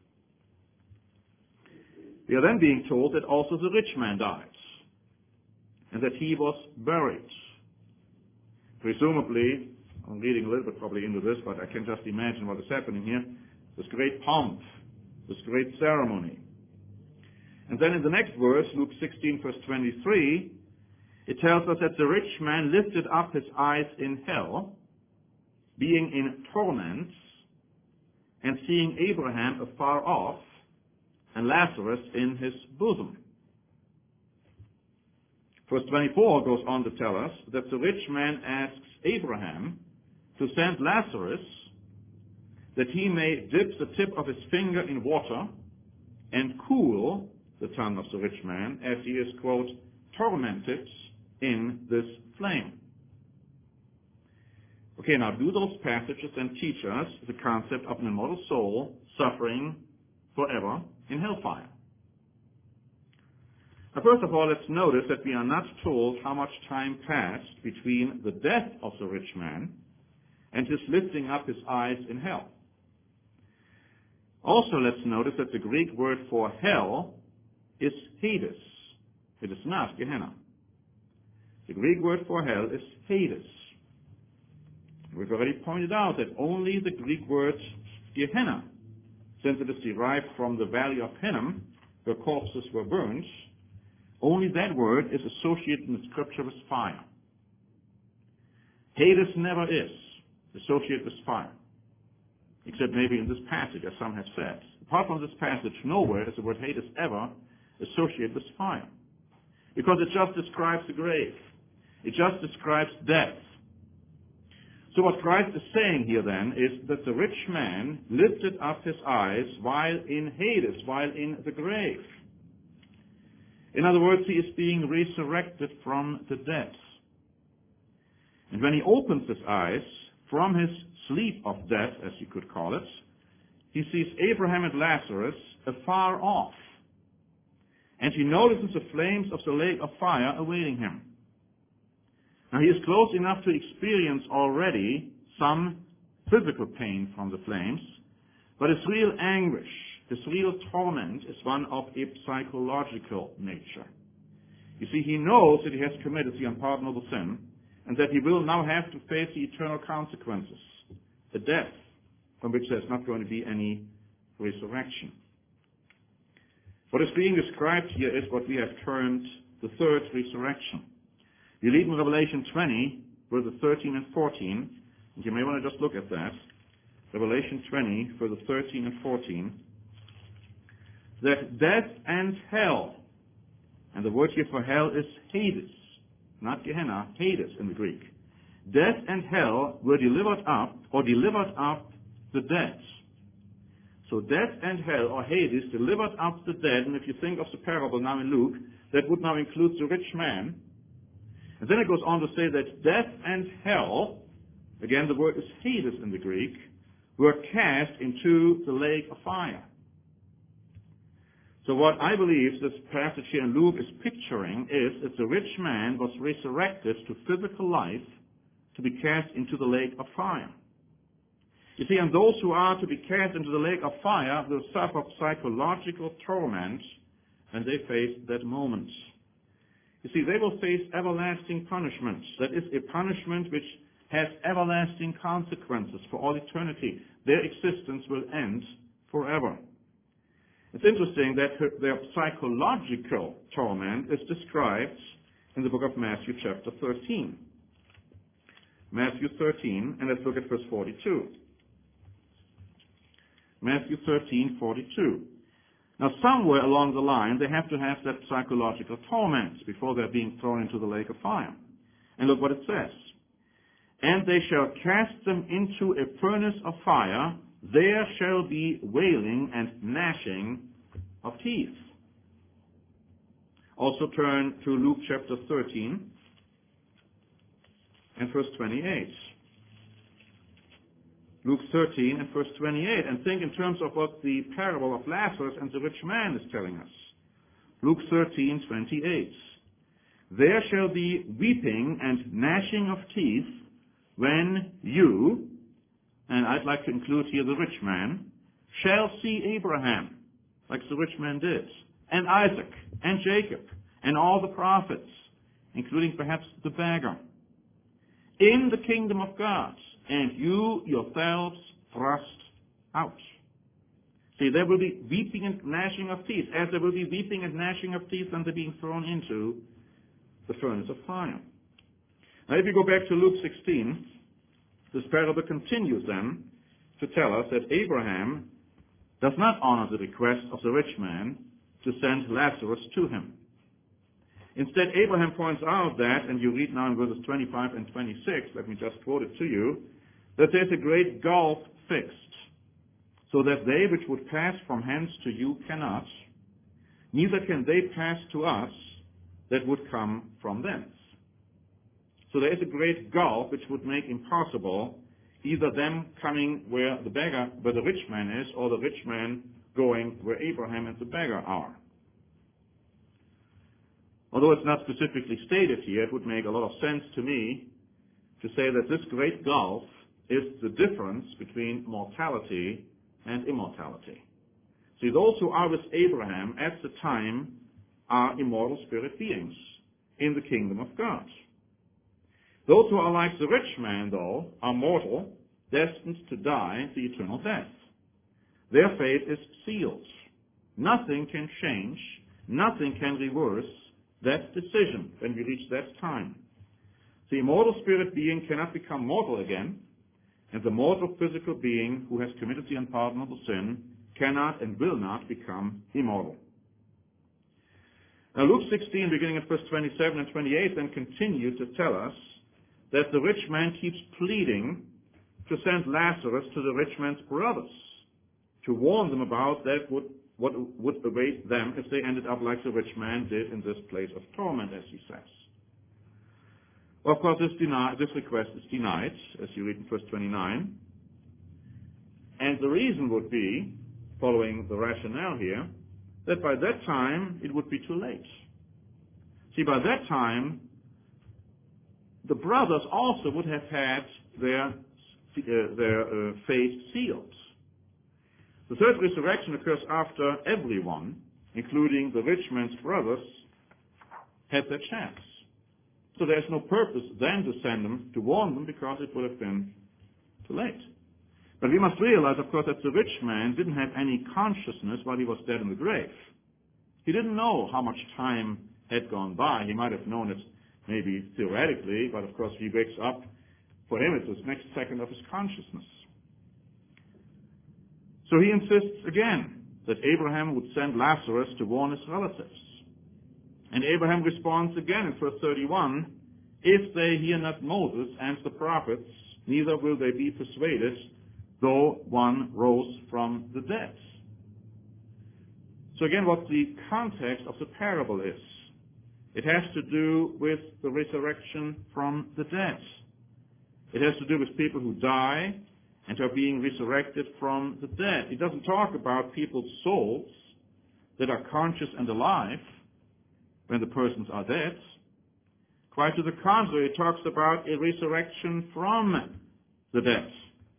we are then being told that also the rich man died, and that he was buried. Presumably, I'm reading a little bit probably into this, but I can just imagine what is happening here. This great pomp, this great ceremony. And then in the next verse, Luke 16 verse 23, it tells us that the rich man lifted up his eyes in hell, being in torments, and seeing Abraham afar off, and Lazarus in his bosom. Verse 24 goes on to tell us that the rich man asks Abraham to send Lazarus that he may dip the tip of his finger in water and cool the tongue of the rich man as he is, quote, tormented in this flame. Okay, now do those passages then teach us the concept of an immortal soul suffering forever in hellfire? Now, first of all, let's notice that we are not told how much time passed between the death of the rich man and his lifting up his eyes in hell. Also, let's notice that the Greek word for hell is Hades. It is not Gehenna. The Greek word for hell is Hades. We've already pointed out that only the Greek word Gehenna, since it is derived from the valley of Hinnom, where corpses were burned, only that word is associated in the scripture with fire. Hades never is associated with fire, except maybe in this passage, as some have said. Apart from this passage, nowhere is the word Hades ever associated with fire, because it just describes the grave. It just describes death. So what Christ is saying here then is that the rich man lifted up his eyes while in Hades, while in the grave. In other words, he is being resurrected from the dead. And when he opens his eyes from his sleep of death, as you could call it, he sees Abraham and Lazarus afar off. And he notices the flames of the lake of fire awaiting him. Now he is close enough to experience already some physical pain from the flames, but his real anguish, his real torment is one of a psychological nature. You see, he knows that he has committed the unpardonable sin and that he will now have to face the eternal consequences, the death from which there's not going to be any resurrection. What is being described here is what we have termed the third resurrection. You read in Revelation 20, verses 13 and 14, and you may want to just look at that. Revelation 20, verses 13 and 14, that death and hell, and the word here for hell is Hades, not Gehenna, Hades in the Greek. Death and hell were delivered up the dead. So death and hell, or Hades, delivered up the dead, and if you think of the parable now in Luke, that would now include the rich man. And then it goes on to say that death and hell, again the word is Hades in the Greek, were cast into the lake of fire. So what I believe this passage here in Luke is picturing is that the rich man was resurrected to physical life to be cast into the lake of fire. You see, and those who are to be cast into the lake of fire will suffer psychological torment when they face that moment. You see, they will face everlasting punishment. That is a punishment which has everlasting consequences for all eternity. Their existence will end forever. It's interesting that their psychological torment is described in the book of Matthew chapter 13. Matthew 13, and let's look at verse 42. Matthew 13:42. Now somewhere along the line they have to have that psychological torment before they're being thrown into the lake of fire. And look what it says. And they shall cast them into a furnace of fire. There shall be wailing and gnashing of teeth. Also turn to Luke chapter 13 and verse 28. Luke 13 and verse 28, and think in terms of what the parable of Lazarus and the rich man is telling us. Luke 13:28. There shall be weeping and gnashing of teeth when you, and I'd like to include here the rich man, shall see Abraham, like the rich man did, and Isaac, and Jacob, and all the prophets, including perhaps the beggar, in the kingdom of God, and you yourselves thrust out. See, there will be weeping and gnashing of teeth, as there will be weeping and gnashing of teeth when they're being thrown into the furnace of fire. Now, if you go back to Luke 16, this parable continues then to tell us that Abraham does not honor the request of the rich man to send Lazarus to him. Instead, Abraham points out that, and you read now in verses 25 and 26, let me just quote it to you, that there's a great gulf fixed, so that they which would pass from hence to you cannot, neither can they pass to us that would come from thence. So there is a great gulf which would make impossible either them coming where the rich man is, or the rich man going where Abraham and the beggar are. Although it's not specifically stated here, it would make a lot of sense to me to say that this great gulf is the difference between mortality and immortality. See, those who are with Abraham at the time are immortal spirit beings in the kingdom of God. Those who are like the rich man, though, are mortal, destined to die the eternal death. Their fate is sealed. Nothing can change, nothing can reverse that decision when we reach that time. The immortal spirit being cannot become mortal again, and the mortal physical being who has committed the unpardonable sin cannot and will not become immortal. Now Luke 16, beginning at verse 27 and 28, then continue to tell us that the rich man keeps pleading to send Lazarus to the rich man's brothers, to warn them about what would await them if they ended up like the rich man did in this place of torment, as he says. Well, of course, this request is denied, as you read in verse 29. And the reason would be, following the rationale here, that by that time it would be too late. See, by that time, the brothers also would have had their fate sealed. The third resurrection occurs after everyone, including the rich man's brothers, had their chance. So there's no purpose then to send them, to warn them, because it would have been too late. But we must realize, of course, that the rich man didn't have any consciousness while he was dead in the grave. He didn't know how much time had gone by. He might have known it maybe theoretically, but of course he wakes up. For him, it's the next second of his consciousness. So he insists again that Abraham would send Lazarus to warn his relatives. And Abraham responds again in verse 31, if they hear not Moses and the prophets, neither will they be persuaded, though one rose from the dead. So again, what the context of the parable is. It has to do with the resurrection from the dead. It has to do with people who die and are being resurrected from the dead. It doesn't talk about people's souls that are conscious and alive when the persons are dead. Quite to the contrary, it talks about a resurrection from the dead.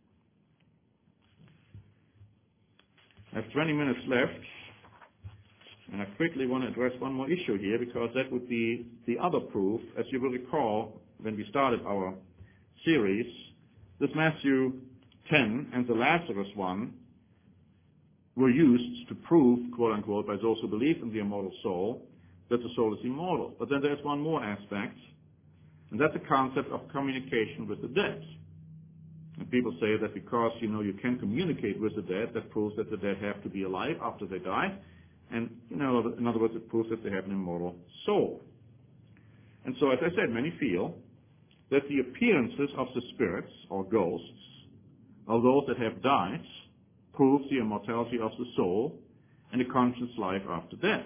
I have 20 minutes left, and I quickly want to address one more issue here, because that would be the other proof. As you will recall, when we started our series, this Matthew 10 and the Lazarus one were used to prove, quote-unquote, by those who believe in the immortal soul, that the soul is immortal. But then there's one more aspect, and that's the concept of communication with the dead. And people say that because, you can communicate with the dead, that proves that the dead have to be alive after they die. And, in other words, it proves that they have an immortal soul. And so, as I said, many feel that the appearances of the spirits, or ghosts, of those that have died, proves the immortality of the soul and a conscious life after death.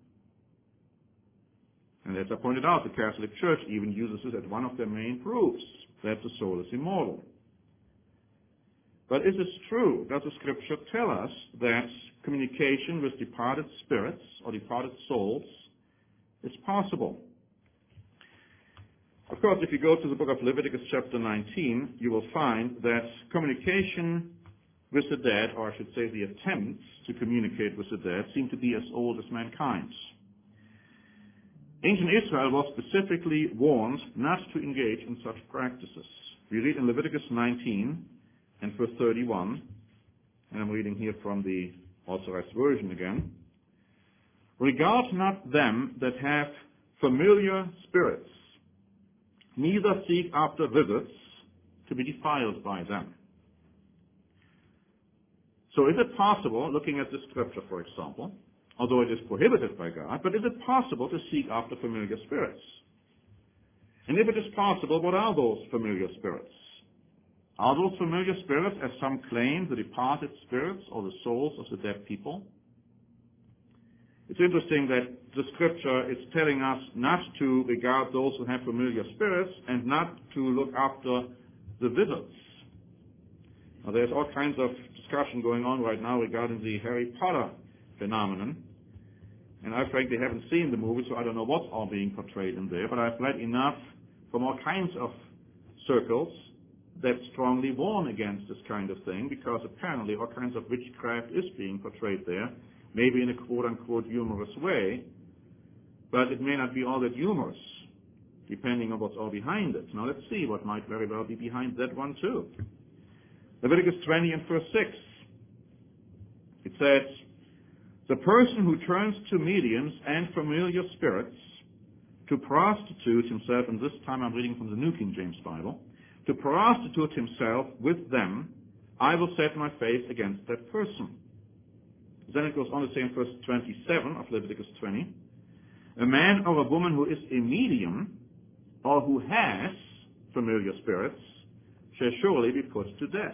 And as I pointed out, the Catholic Church even uses it as one of their main proofs that the soul is immortal. But is this true? Does the Scripture tell us that communication with departed spirits or departed souls is possible? Of course, if you go to the book of Leviticus chapter 19, you will find that communication with the dead, or I should say the attempts to communicate with the dead, seem to be as old as mankind. Ancient Israel was specifically warned not to engage in such practices. We read in Leviticus 19 and verse 31, and I'm reading here from the Authorized Version again. Regard not them that have familiar spirits, neither seek after visits to be defiled by them. So is it possible, looking at this scripture, for example, although it is prohibited by God, but is it possible to seek after familiar spirits? And if it is possible, what are those familiar spirits? Are those familiar spirits, as some claim, the departed spirits or the souls of the dead people? It's interesting that the Scripture is telling us not to regard those who have familiar spirits and not to look after the visits. Now, there's all kinds of discussion going on right now regarding the Harry Potter phenomenon. And I frankly haven't seen the movie, so I don't know what's all being portrayed in there. But I've read enough from all kinds of circles that strongly warn against this kind of thing, because apparently all kinds of witchcraft is being portrayed there, maybe in a quote-unquote humorous way, but it may not be all that humorous, depending on what's all behind it. Now let's see what might very well be behind that one too. Leviticus 20 and verse 6. It says, the person who turns to mediums and familiar spirits to prostitute himself, and this time I'm reading from the New King James Bible, to prostitute himself with them, I will set my face against that person. Then it goes on to say in verse 27 of Leviticus 20, a man or a woman who is a medium or who has familiar spirits shall surely be put to death.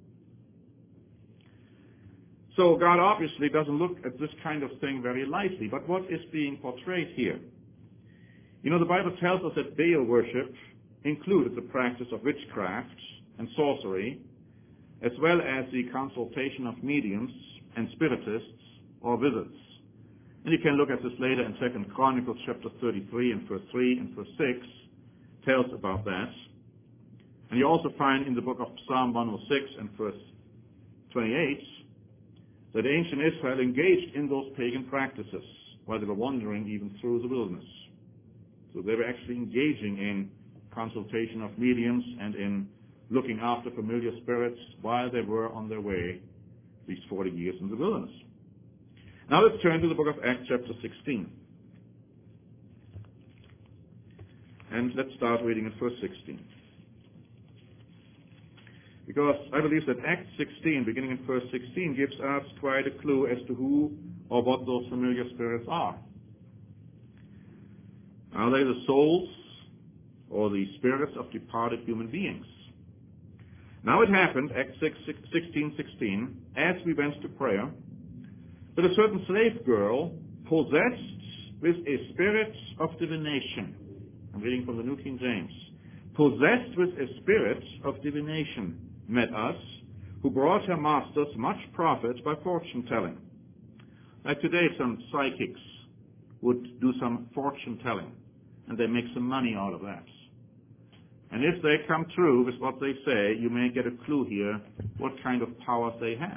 So God obviously doesn't look at this kind of thing very lightly. But what is being portrayed here? The Bible tells us that Baal worship included the practice of witchcraft and sorcery, as well as the consultation of mediums and spiritists or wizards. And you can look at this later in 2 Chronicles chapter 33 and verse 3 and verse 6 tells about that. And you also find in the book of Psalm 106 and verse 28 that ancient Israel engaged in those pagan practices while they were wandering even through the wilderness. So they were actually engaging in consultation of mediums and in looking after familiar spirits while they were on their way these 40 years in the wilderness. Now let's turn to the book of Acts chapter 16. And let's start reading in verse 16. Because I believe that Acts 16, beginning in verse 16, gives us quite a clue as to who or what those familiar spirits are. Are they the souls or the spirits of departed human beings? Now it happened, Acts 16:16, as we went to prayer, that a certain slave girl, possessed with a spirit of divination, I'm reading from the New King James, possessed with a spirit of divination, met us, who brought her masters much profit by fortune-telling. Like today, some psychics would do some fortune-telling, and they make some money out of that. And if they come true with what they say, you may get a clue here what kind of powers they have.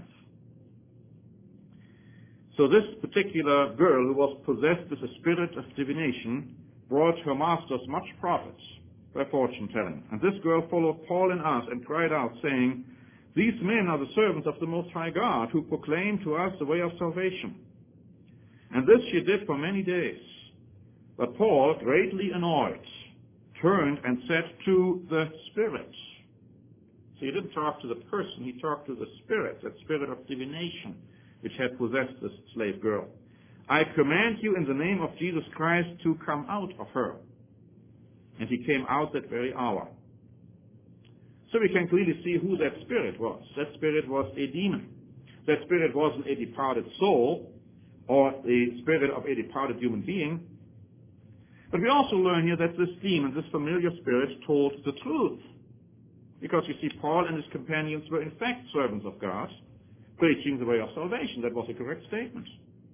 So this particular girl who was possessed with a spirit of divination brought her masters much profit by fortune-telling. And this girl followed Paul and us and cried out, saying, "These men are the servants of the Most High God, who proclaim to us the way of salvation." And this she did for many days. But Paul, greatly annoyed, turned and said to the spirit. So he didn't talk to the person, he talked to the spirit, that spirit of divination, which had possessed this slave girl. "I command you in the name of Jesus Christ to come out of her." And he came out that very hour. So we can clearly see who that spirit was. That spirit was a demon. That spirit wasn't a departed soul or the spirit of a departed human being. But we also learn here that this demon, this familiar spirit, told the truth. Because you see, Paul and his companions were in fact servants of God, preaching the way of salvation. That was a correct statement.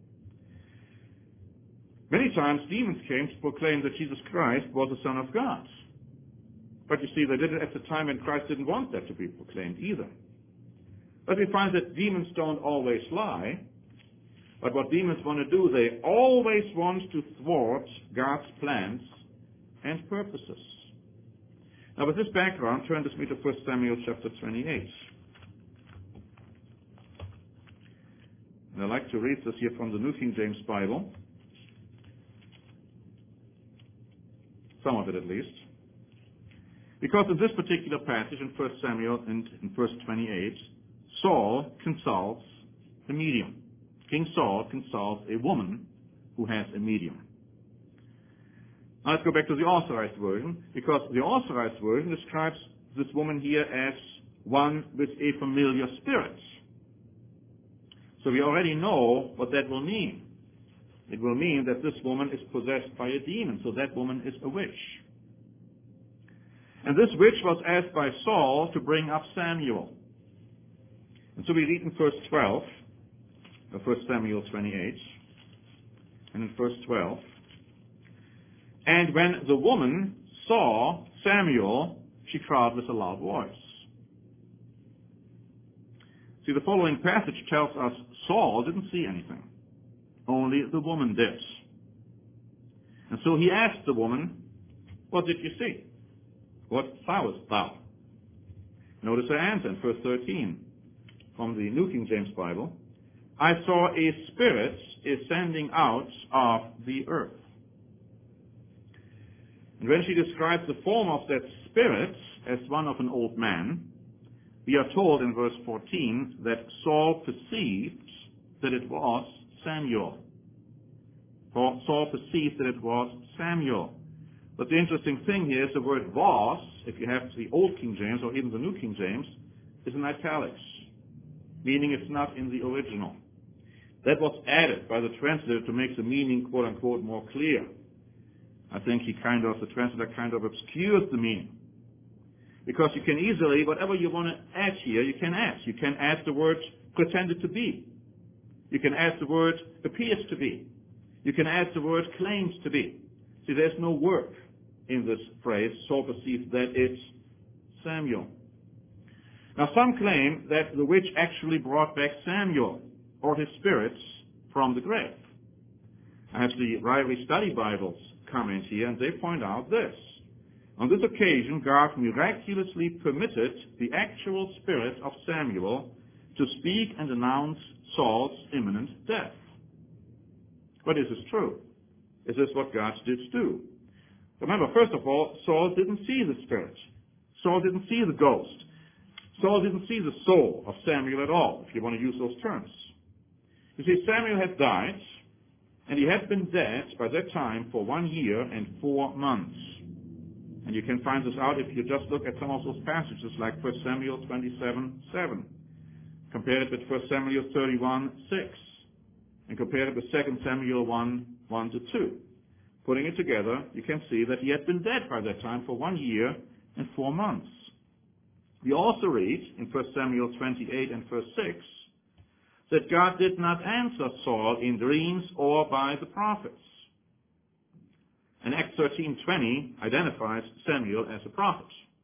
Many times demons came to proclaim that Jesus Christ was the Son of God. But you see, they did it at the time when Christ didn't want that to be proclaimed either. But we find that demons don't always lie. But what demons want to do, they always want to thwart God's plans and purposes. Now with this background, turn with me to 1 Samuel chapter 28. And I'd like to read this here from the New King James Bible. Some of it at least. Because in this particular passage in 1 Samuel and in verse 28, Saul consults a medium. King Saul consults a woman who has a medium. Now let's go back to the Authorized Version, because the Authorized Version describes this woman here as one with a familiar spirit. So we already know what that will mean. It will mean that this woman is possessed by a demon, so that woman is a witch. And this witch was asked by Saul to bring up Samuel. And so we read in verse 12, 1 Samuel 28, and in verse 12, "And when the woman saw Samuel, she cried with a loud voice." See, the following passage tells us Saul didn't see anything. Only the woman did. And so he asked the woman, "What did you see? What sawest thou?" Notice her answer in verse 13 from the New King James Bible. "I saw a spirit ascending out of the earth." And when she describes the form of that spirit as one of an old man, we are told in verse 14 that Saul perceived that it was Samuel. Saul perceived that it was Samuel. But the interesting thing here is the word was, if you have the Old King James or even the New King James, is in italics, meaning it's not in the original. That was added by the translator to make the meaning, quote unquote, more clear. I think the translator kind of obscures the meaning. Because you can easily, whatever you want to add here, you can add. You can add the word pretended to be. You can add the word appears to be. You can add the word claims to be. See, there's no work in this phrase, so perceived that it's Samuel. Now, some claim that the witch actually brought back Samuel or his spirits from the grave. I have the Ryrie Study Bibles comment here, and they point out this. On this occasion, God miraculously permitted the actual spirit of Samuel to speak and announce Saul's imminent death. But is this true? Is this what God did do? Remember, first of all, Saul didn't see the spirit. Saul didn't see the ghost. Saul didn't see the soul of Samuel at all, if you want to use those terms. You see, Samuel had died, and he had been dead by that time for 1 year and 4 months. And you can find this out if you just look at some of those passages like 1 Samuel 27:7. Compare it with 1 Samuel 31:6. And compare it with 2 Samuel 1:1-2. Putting it together, you can see that he had been dead by that time for 1 year and 4 months. We also read in 1 Samuel 28 and verse 6 that God did not answer Saul in dreams or by the prophets. And Acts 13:20 identifies Samuel as a prophet.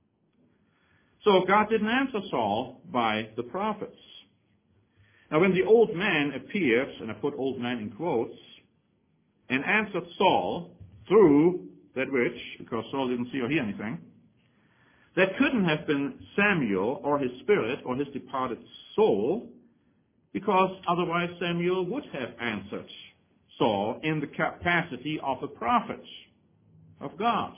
So God didn't answer Saul by the prophets. Now when the old man appeared, and I put old man in quotes, and answered Saul through that witch, because Saul didn't see or hear anything, that couldn't have been Samuel or his spirit or his departed soul, because otherwise Samuel would have answered Saul in the capacity of a prophet of God.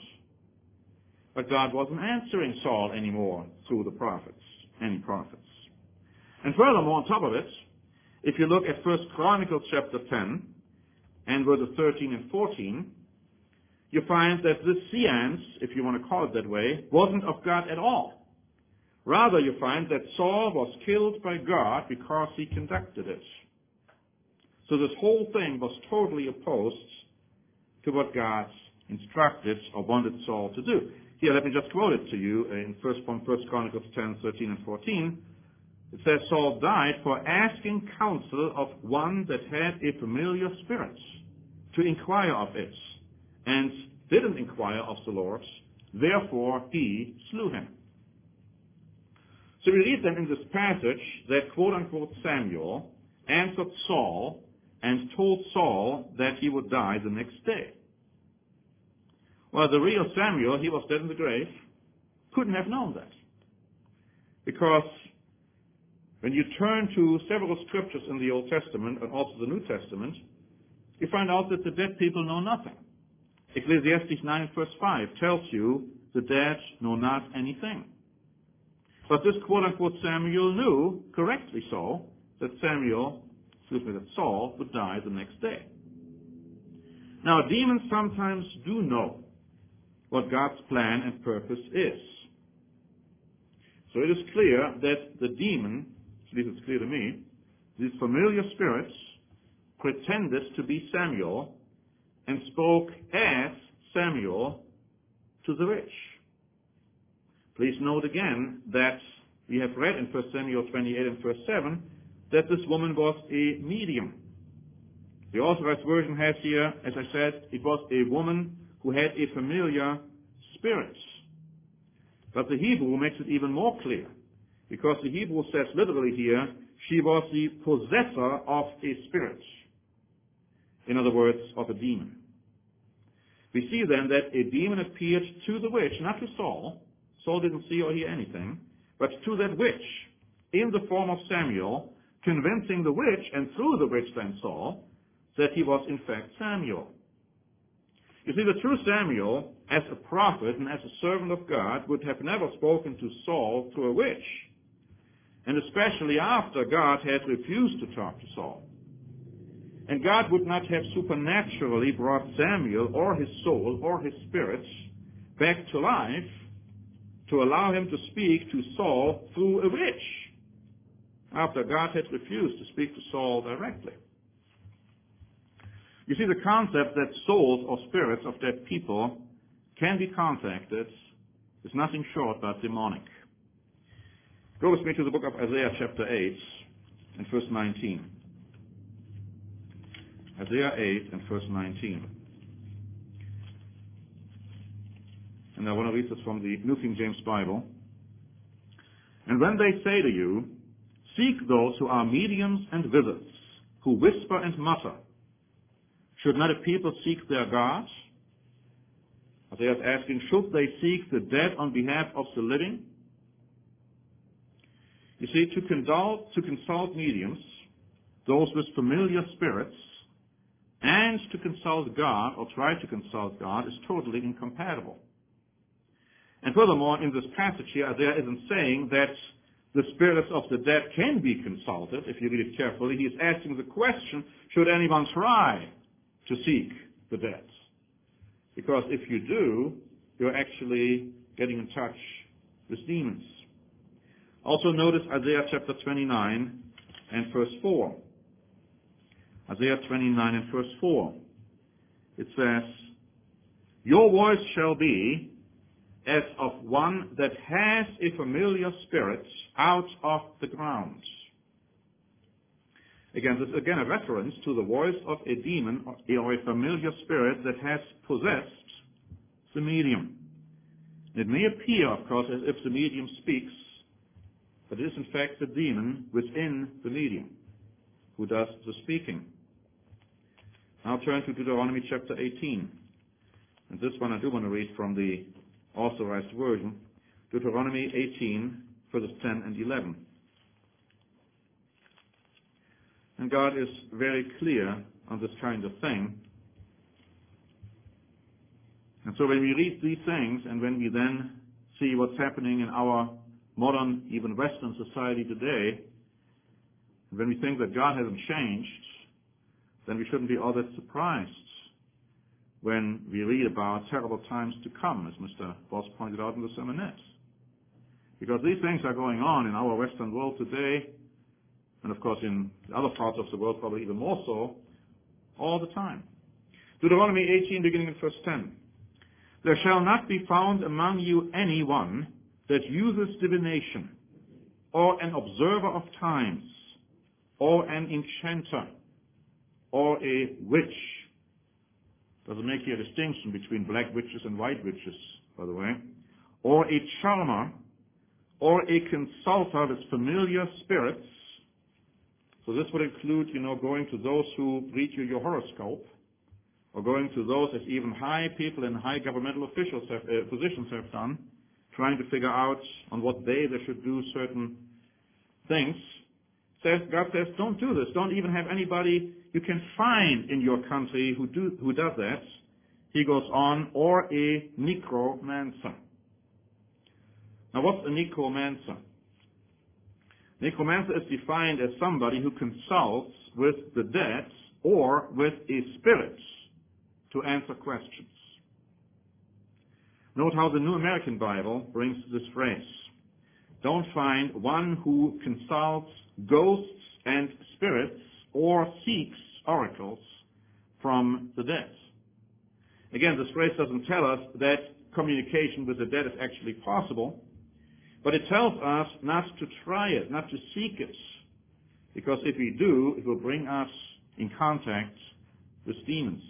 But God wasn't answering Saul anymore through the prophets, any prophets. And furthermore, on top of it, if you look at 1 Chronicles chapter 10 and verses 13 and 14, you find that this seance, if you want to call it that way, wasn't of God at all. Rather, you find that Saul was killed by God because he conducted it. So this whole thing was totally opposed to what God instructed or wanted Saul to do. Here, let me just quote it to you from 1 Chronicles 10, 13 and 14. It says, Saul died for asking counsel of one that had a familiar spirit to inquire of it, and didn't inquire of the Lord. Therefore, he slew him. So we read then in this passage that, quote-unquote, Samuel answered Saul and told Saul that he would die the next day. Well, the real Samuel, he was dead in the grave, couldn't have known that. Because when you turn to several scriptures in the Old Testament and also the New Testament, you find out that the dead people know nothing. Ecclesiastes 9 verse 5 tells you the dead know not anything. But this quote-unquote Samuel knew, correctly so, that Saul would die the next day. Now, demons sometimes do know what God's plan and purpose is. So it is clear that the demon, at least it's clear to me, these familiar spirits pretended to be Samuel and spoke as Samuel to the witch. Please note again that we have read in 1 Samuel 28 and verse 7 that this woman was a medium. The Authorized Version has here, as I said, it was a woman who had a familiar spirit. But the Hebrew makes it even more clear, because the Hebrew says literally here, she was the possessor of a spirit. In other words, of a demon. We see then that a demon appeared to the witch, not to Saul. Saul didn't see or hear anything, but to that witch, in the form of Samuel, convincing the witch, and through the witch then Saul, that he was in fact Samuel. You see, the true Samuel, as a prophet and as a servant of God, would have never spoken to Saul through a witch, and especially after God had refused to talk to Saul. And God would not have supernaturally brought Samuel or his soul or his spirit back to life to allow him to speak to Saul through a witch, after God had refused to speak to Saul directly. You see, the concept that souls or spirits of dead people can be contacted is nothing short but demonic. Go with me to the book of Isaiah chapter 8 and verse 19. Isaiah 8 and verse 19. And I want to read this from the New King James Bible. And when they say to you, seek those who are mediums and wizards, who whisper and mutter, should not a people seek their God? Isaiah is asking, should they seek the dead on behalf of the living? You see, to consult mediums, those with familiar spirits, and to consult God, or try to consult God, is totally incompatible. And furthermore, in this passage here, Isaiah isn't saying that the spirits of the dead can be consulted. If you read it carefully, he is asking the question, should anyone try to seek the dead? Because if you do, you're actually getting in touch with demons. Also notice Isaiah chapter 29 and verse 4. Isaiah 29 and verse 4. It says, your voice shall be as of one that has a familiar spirit out of the ground. Again, this is again a reference to the voice of a demon or a familiar spirit that has possessed the medium. It may appear, of course, as if the medium speaks, but it is in fact the demon within the medium who does the speaking. Now turn to Deuteronomy chapter 18. And this one I do want to read from the Authorized Version. Deuteronomy 18, verses 10 and 11. And God is very clear on this kind of thing. And so when we read these things, and when we then see what's happening in our modern, even Western society today, when we think that God hasn't changed, then we shouldn't be all that surprised when we read about terrible times to come, as Mr. Voss pointed out in the sermonette. Because these things are going on in our Western world today, and of course in other parts of the world probably even more so, all the time. Deuteronomy 18, beginning in verse 10. There shall not be found among you anyone that uses divination, or an observer of times, or an enchanter, or a witch. Doesn't make here a distinction between black witches and white witches, by the way. Or a charmer, or a consulter with familiar spirits. So this would include, going to those who read you your horoscope, or going to those, as even high people and high governmental positions have done, trying to figure out on what day they should do certain things. God says, don't do this. Don't even have anybody you can find in your country who does that. He goes on, or a necromancer. Now what's a necromancer? Necromancer is defined as somebody who consults with the dead or with a spirit to answer questions. Note how the New American Bible brings this phrase. Don't find one who consults ghosts and spirits or seeks oracles from the dead. Again, this phrase doesn't tell us that communication with the dead is actually possible, but it tells us not to try it, not to seek it, because if we do, it will bring us in contact with demons.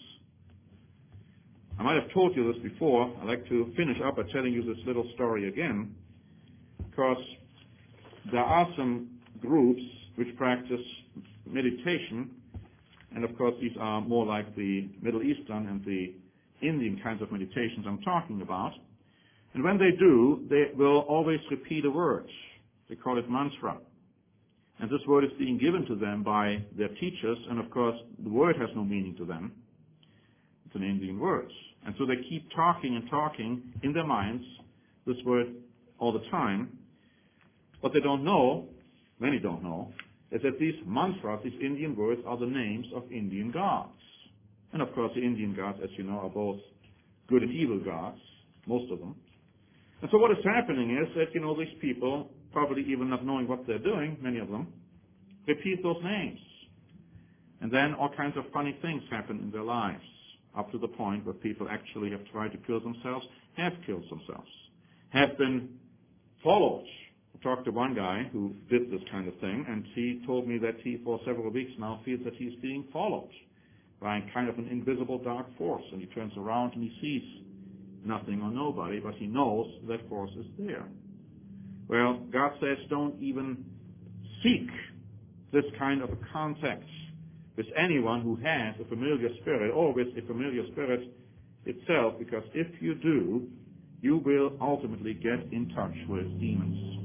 I might have told you this before. I'd like to finish up by telling you this little story again, because there are some groups which practice meditation, and of course these are more like the Middle Eastern and the Indian kinds of meditations I'm talking about. And when they do, they will always repeat a word. They call it mantra. And this word is being given to them by their teachers, and of course the word has no meaning to them. It's an Indian word. And so they keep talking and talking in their minds this word all the time. What they don't know, many don't know, is that these mantras, these Indian words, are the names of Indian gods. And of course the Indian gods, as you know, are both good and evil gods. most of them. And so what is happening is that, these people, probably even not knowing what they're doing, many of them, repeat those names. And then all kinds of funny things happen in their lives, up to the point where people actually have tried to kill themselves, have killed themselves, have been followed. I talked to one guy who did this kind of thing, and he told me that he, for several weeks now, feels that he's being followed by kind of an invisible dark force. And he turns around and he sees nothing or nobody, but he knows that force is there. Well, God says don't even seek this kind of a contact with anyone who has a familiar spirit or with a familiar spirit itself, because if you do, you will ultimately get in touch with demons.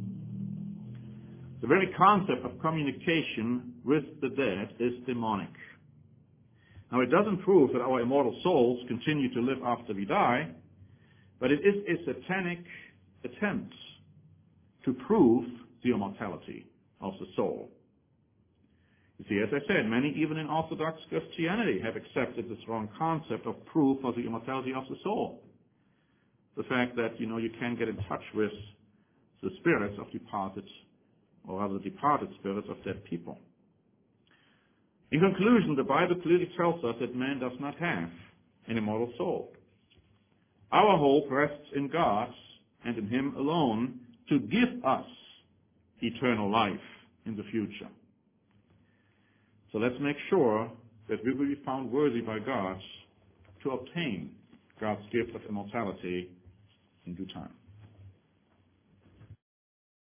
The very concept of communication with the dead is demonic. Now, it doesn't prove that our immortal souls continue to live after we die, but it is a satanic attempt to prove the immortality of the soul. You see, as I said, many, even in Orthodox Christianity, have accepted this wrong concept of proof of the immortality of the soul. The fact that, you can get in touch with the spirits of departed, or rather departed spirits of dead people. In conclusion, the Bible clearly tells us that man does not have an immortal soul. Our hope rests in God and in Him alone to give us eternal life in the future. So let's make sure that we will be found worthy by God to obtain God's gift of immortality in due time.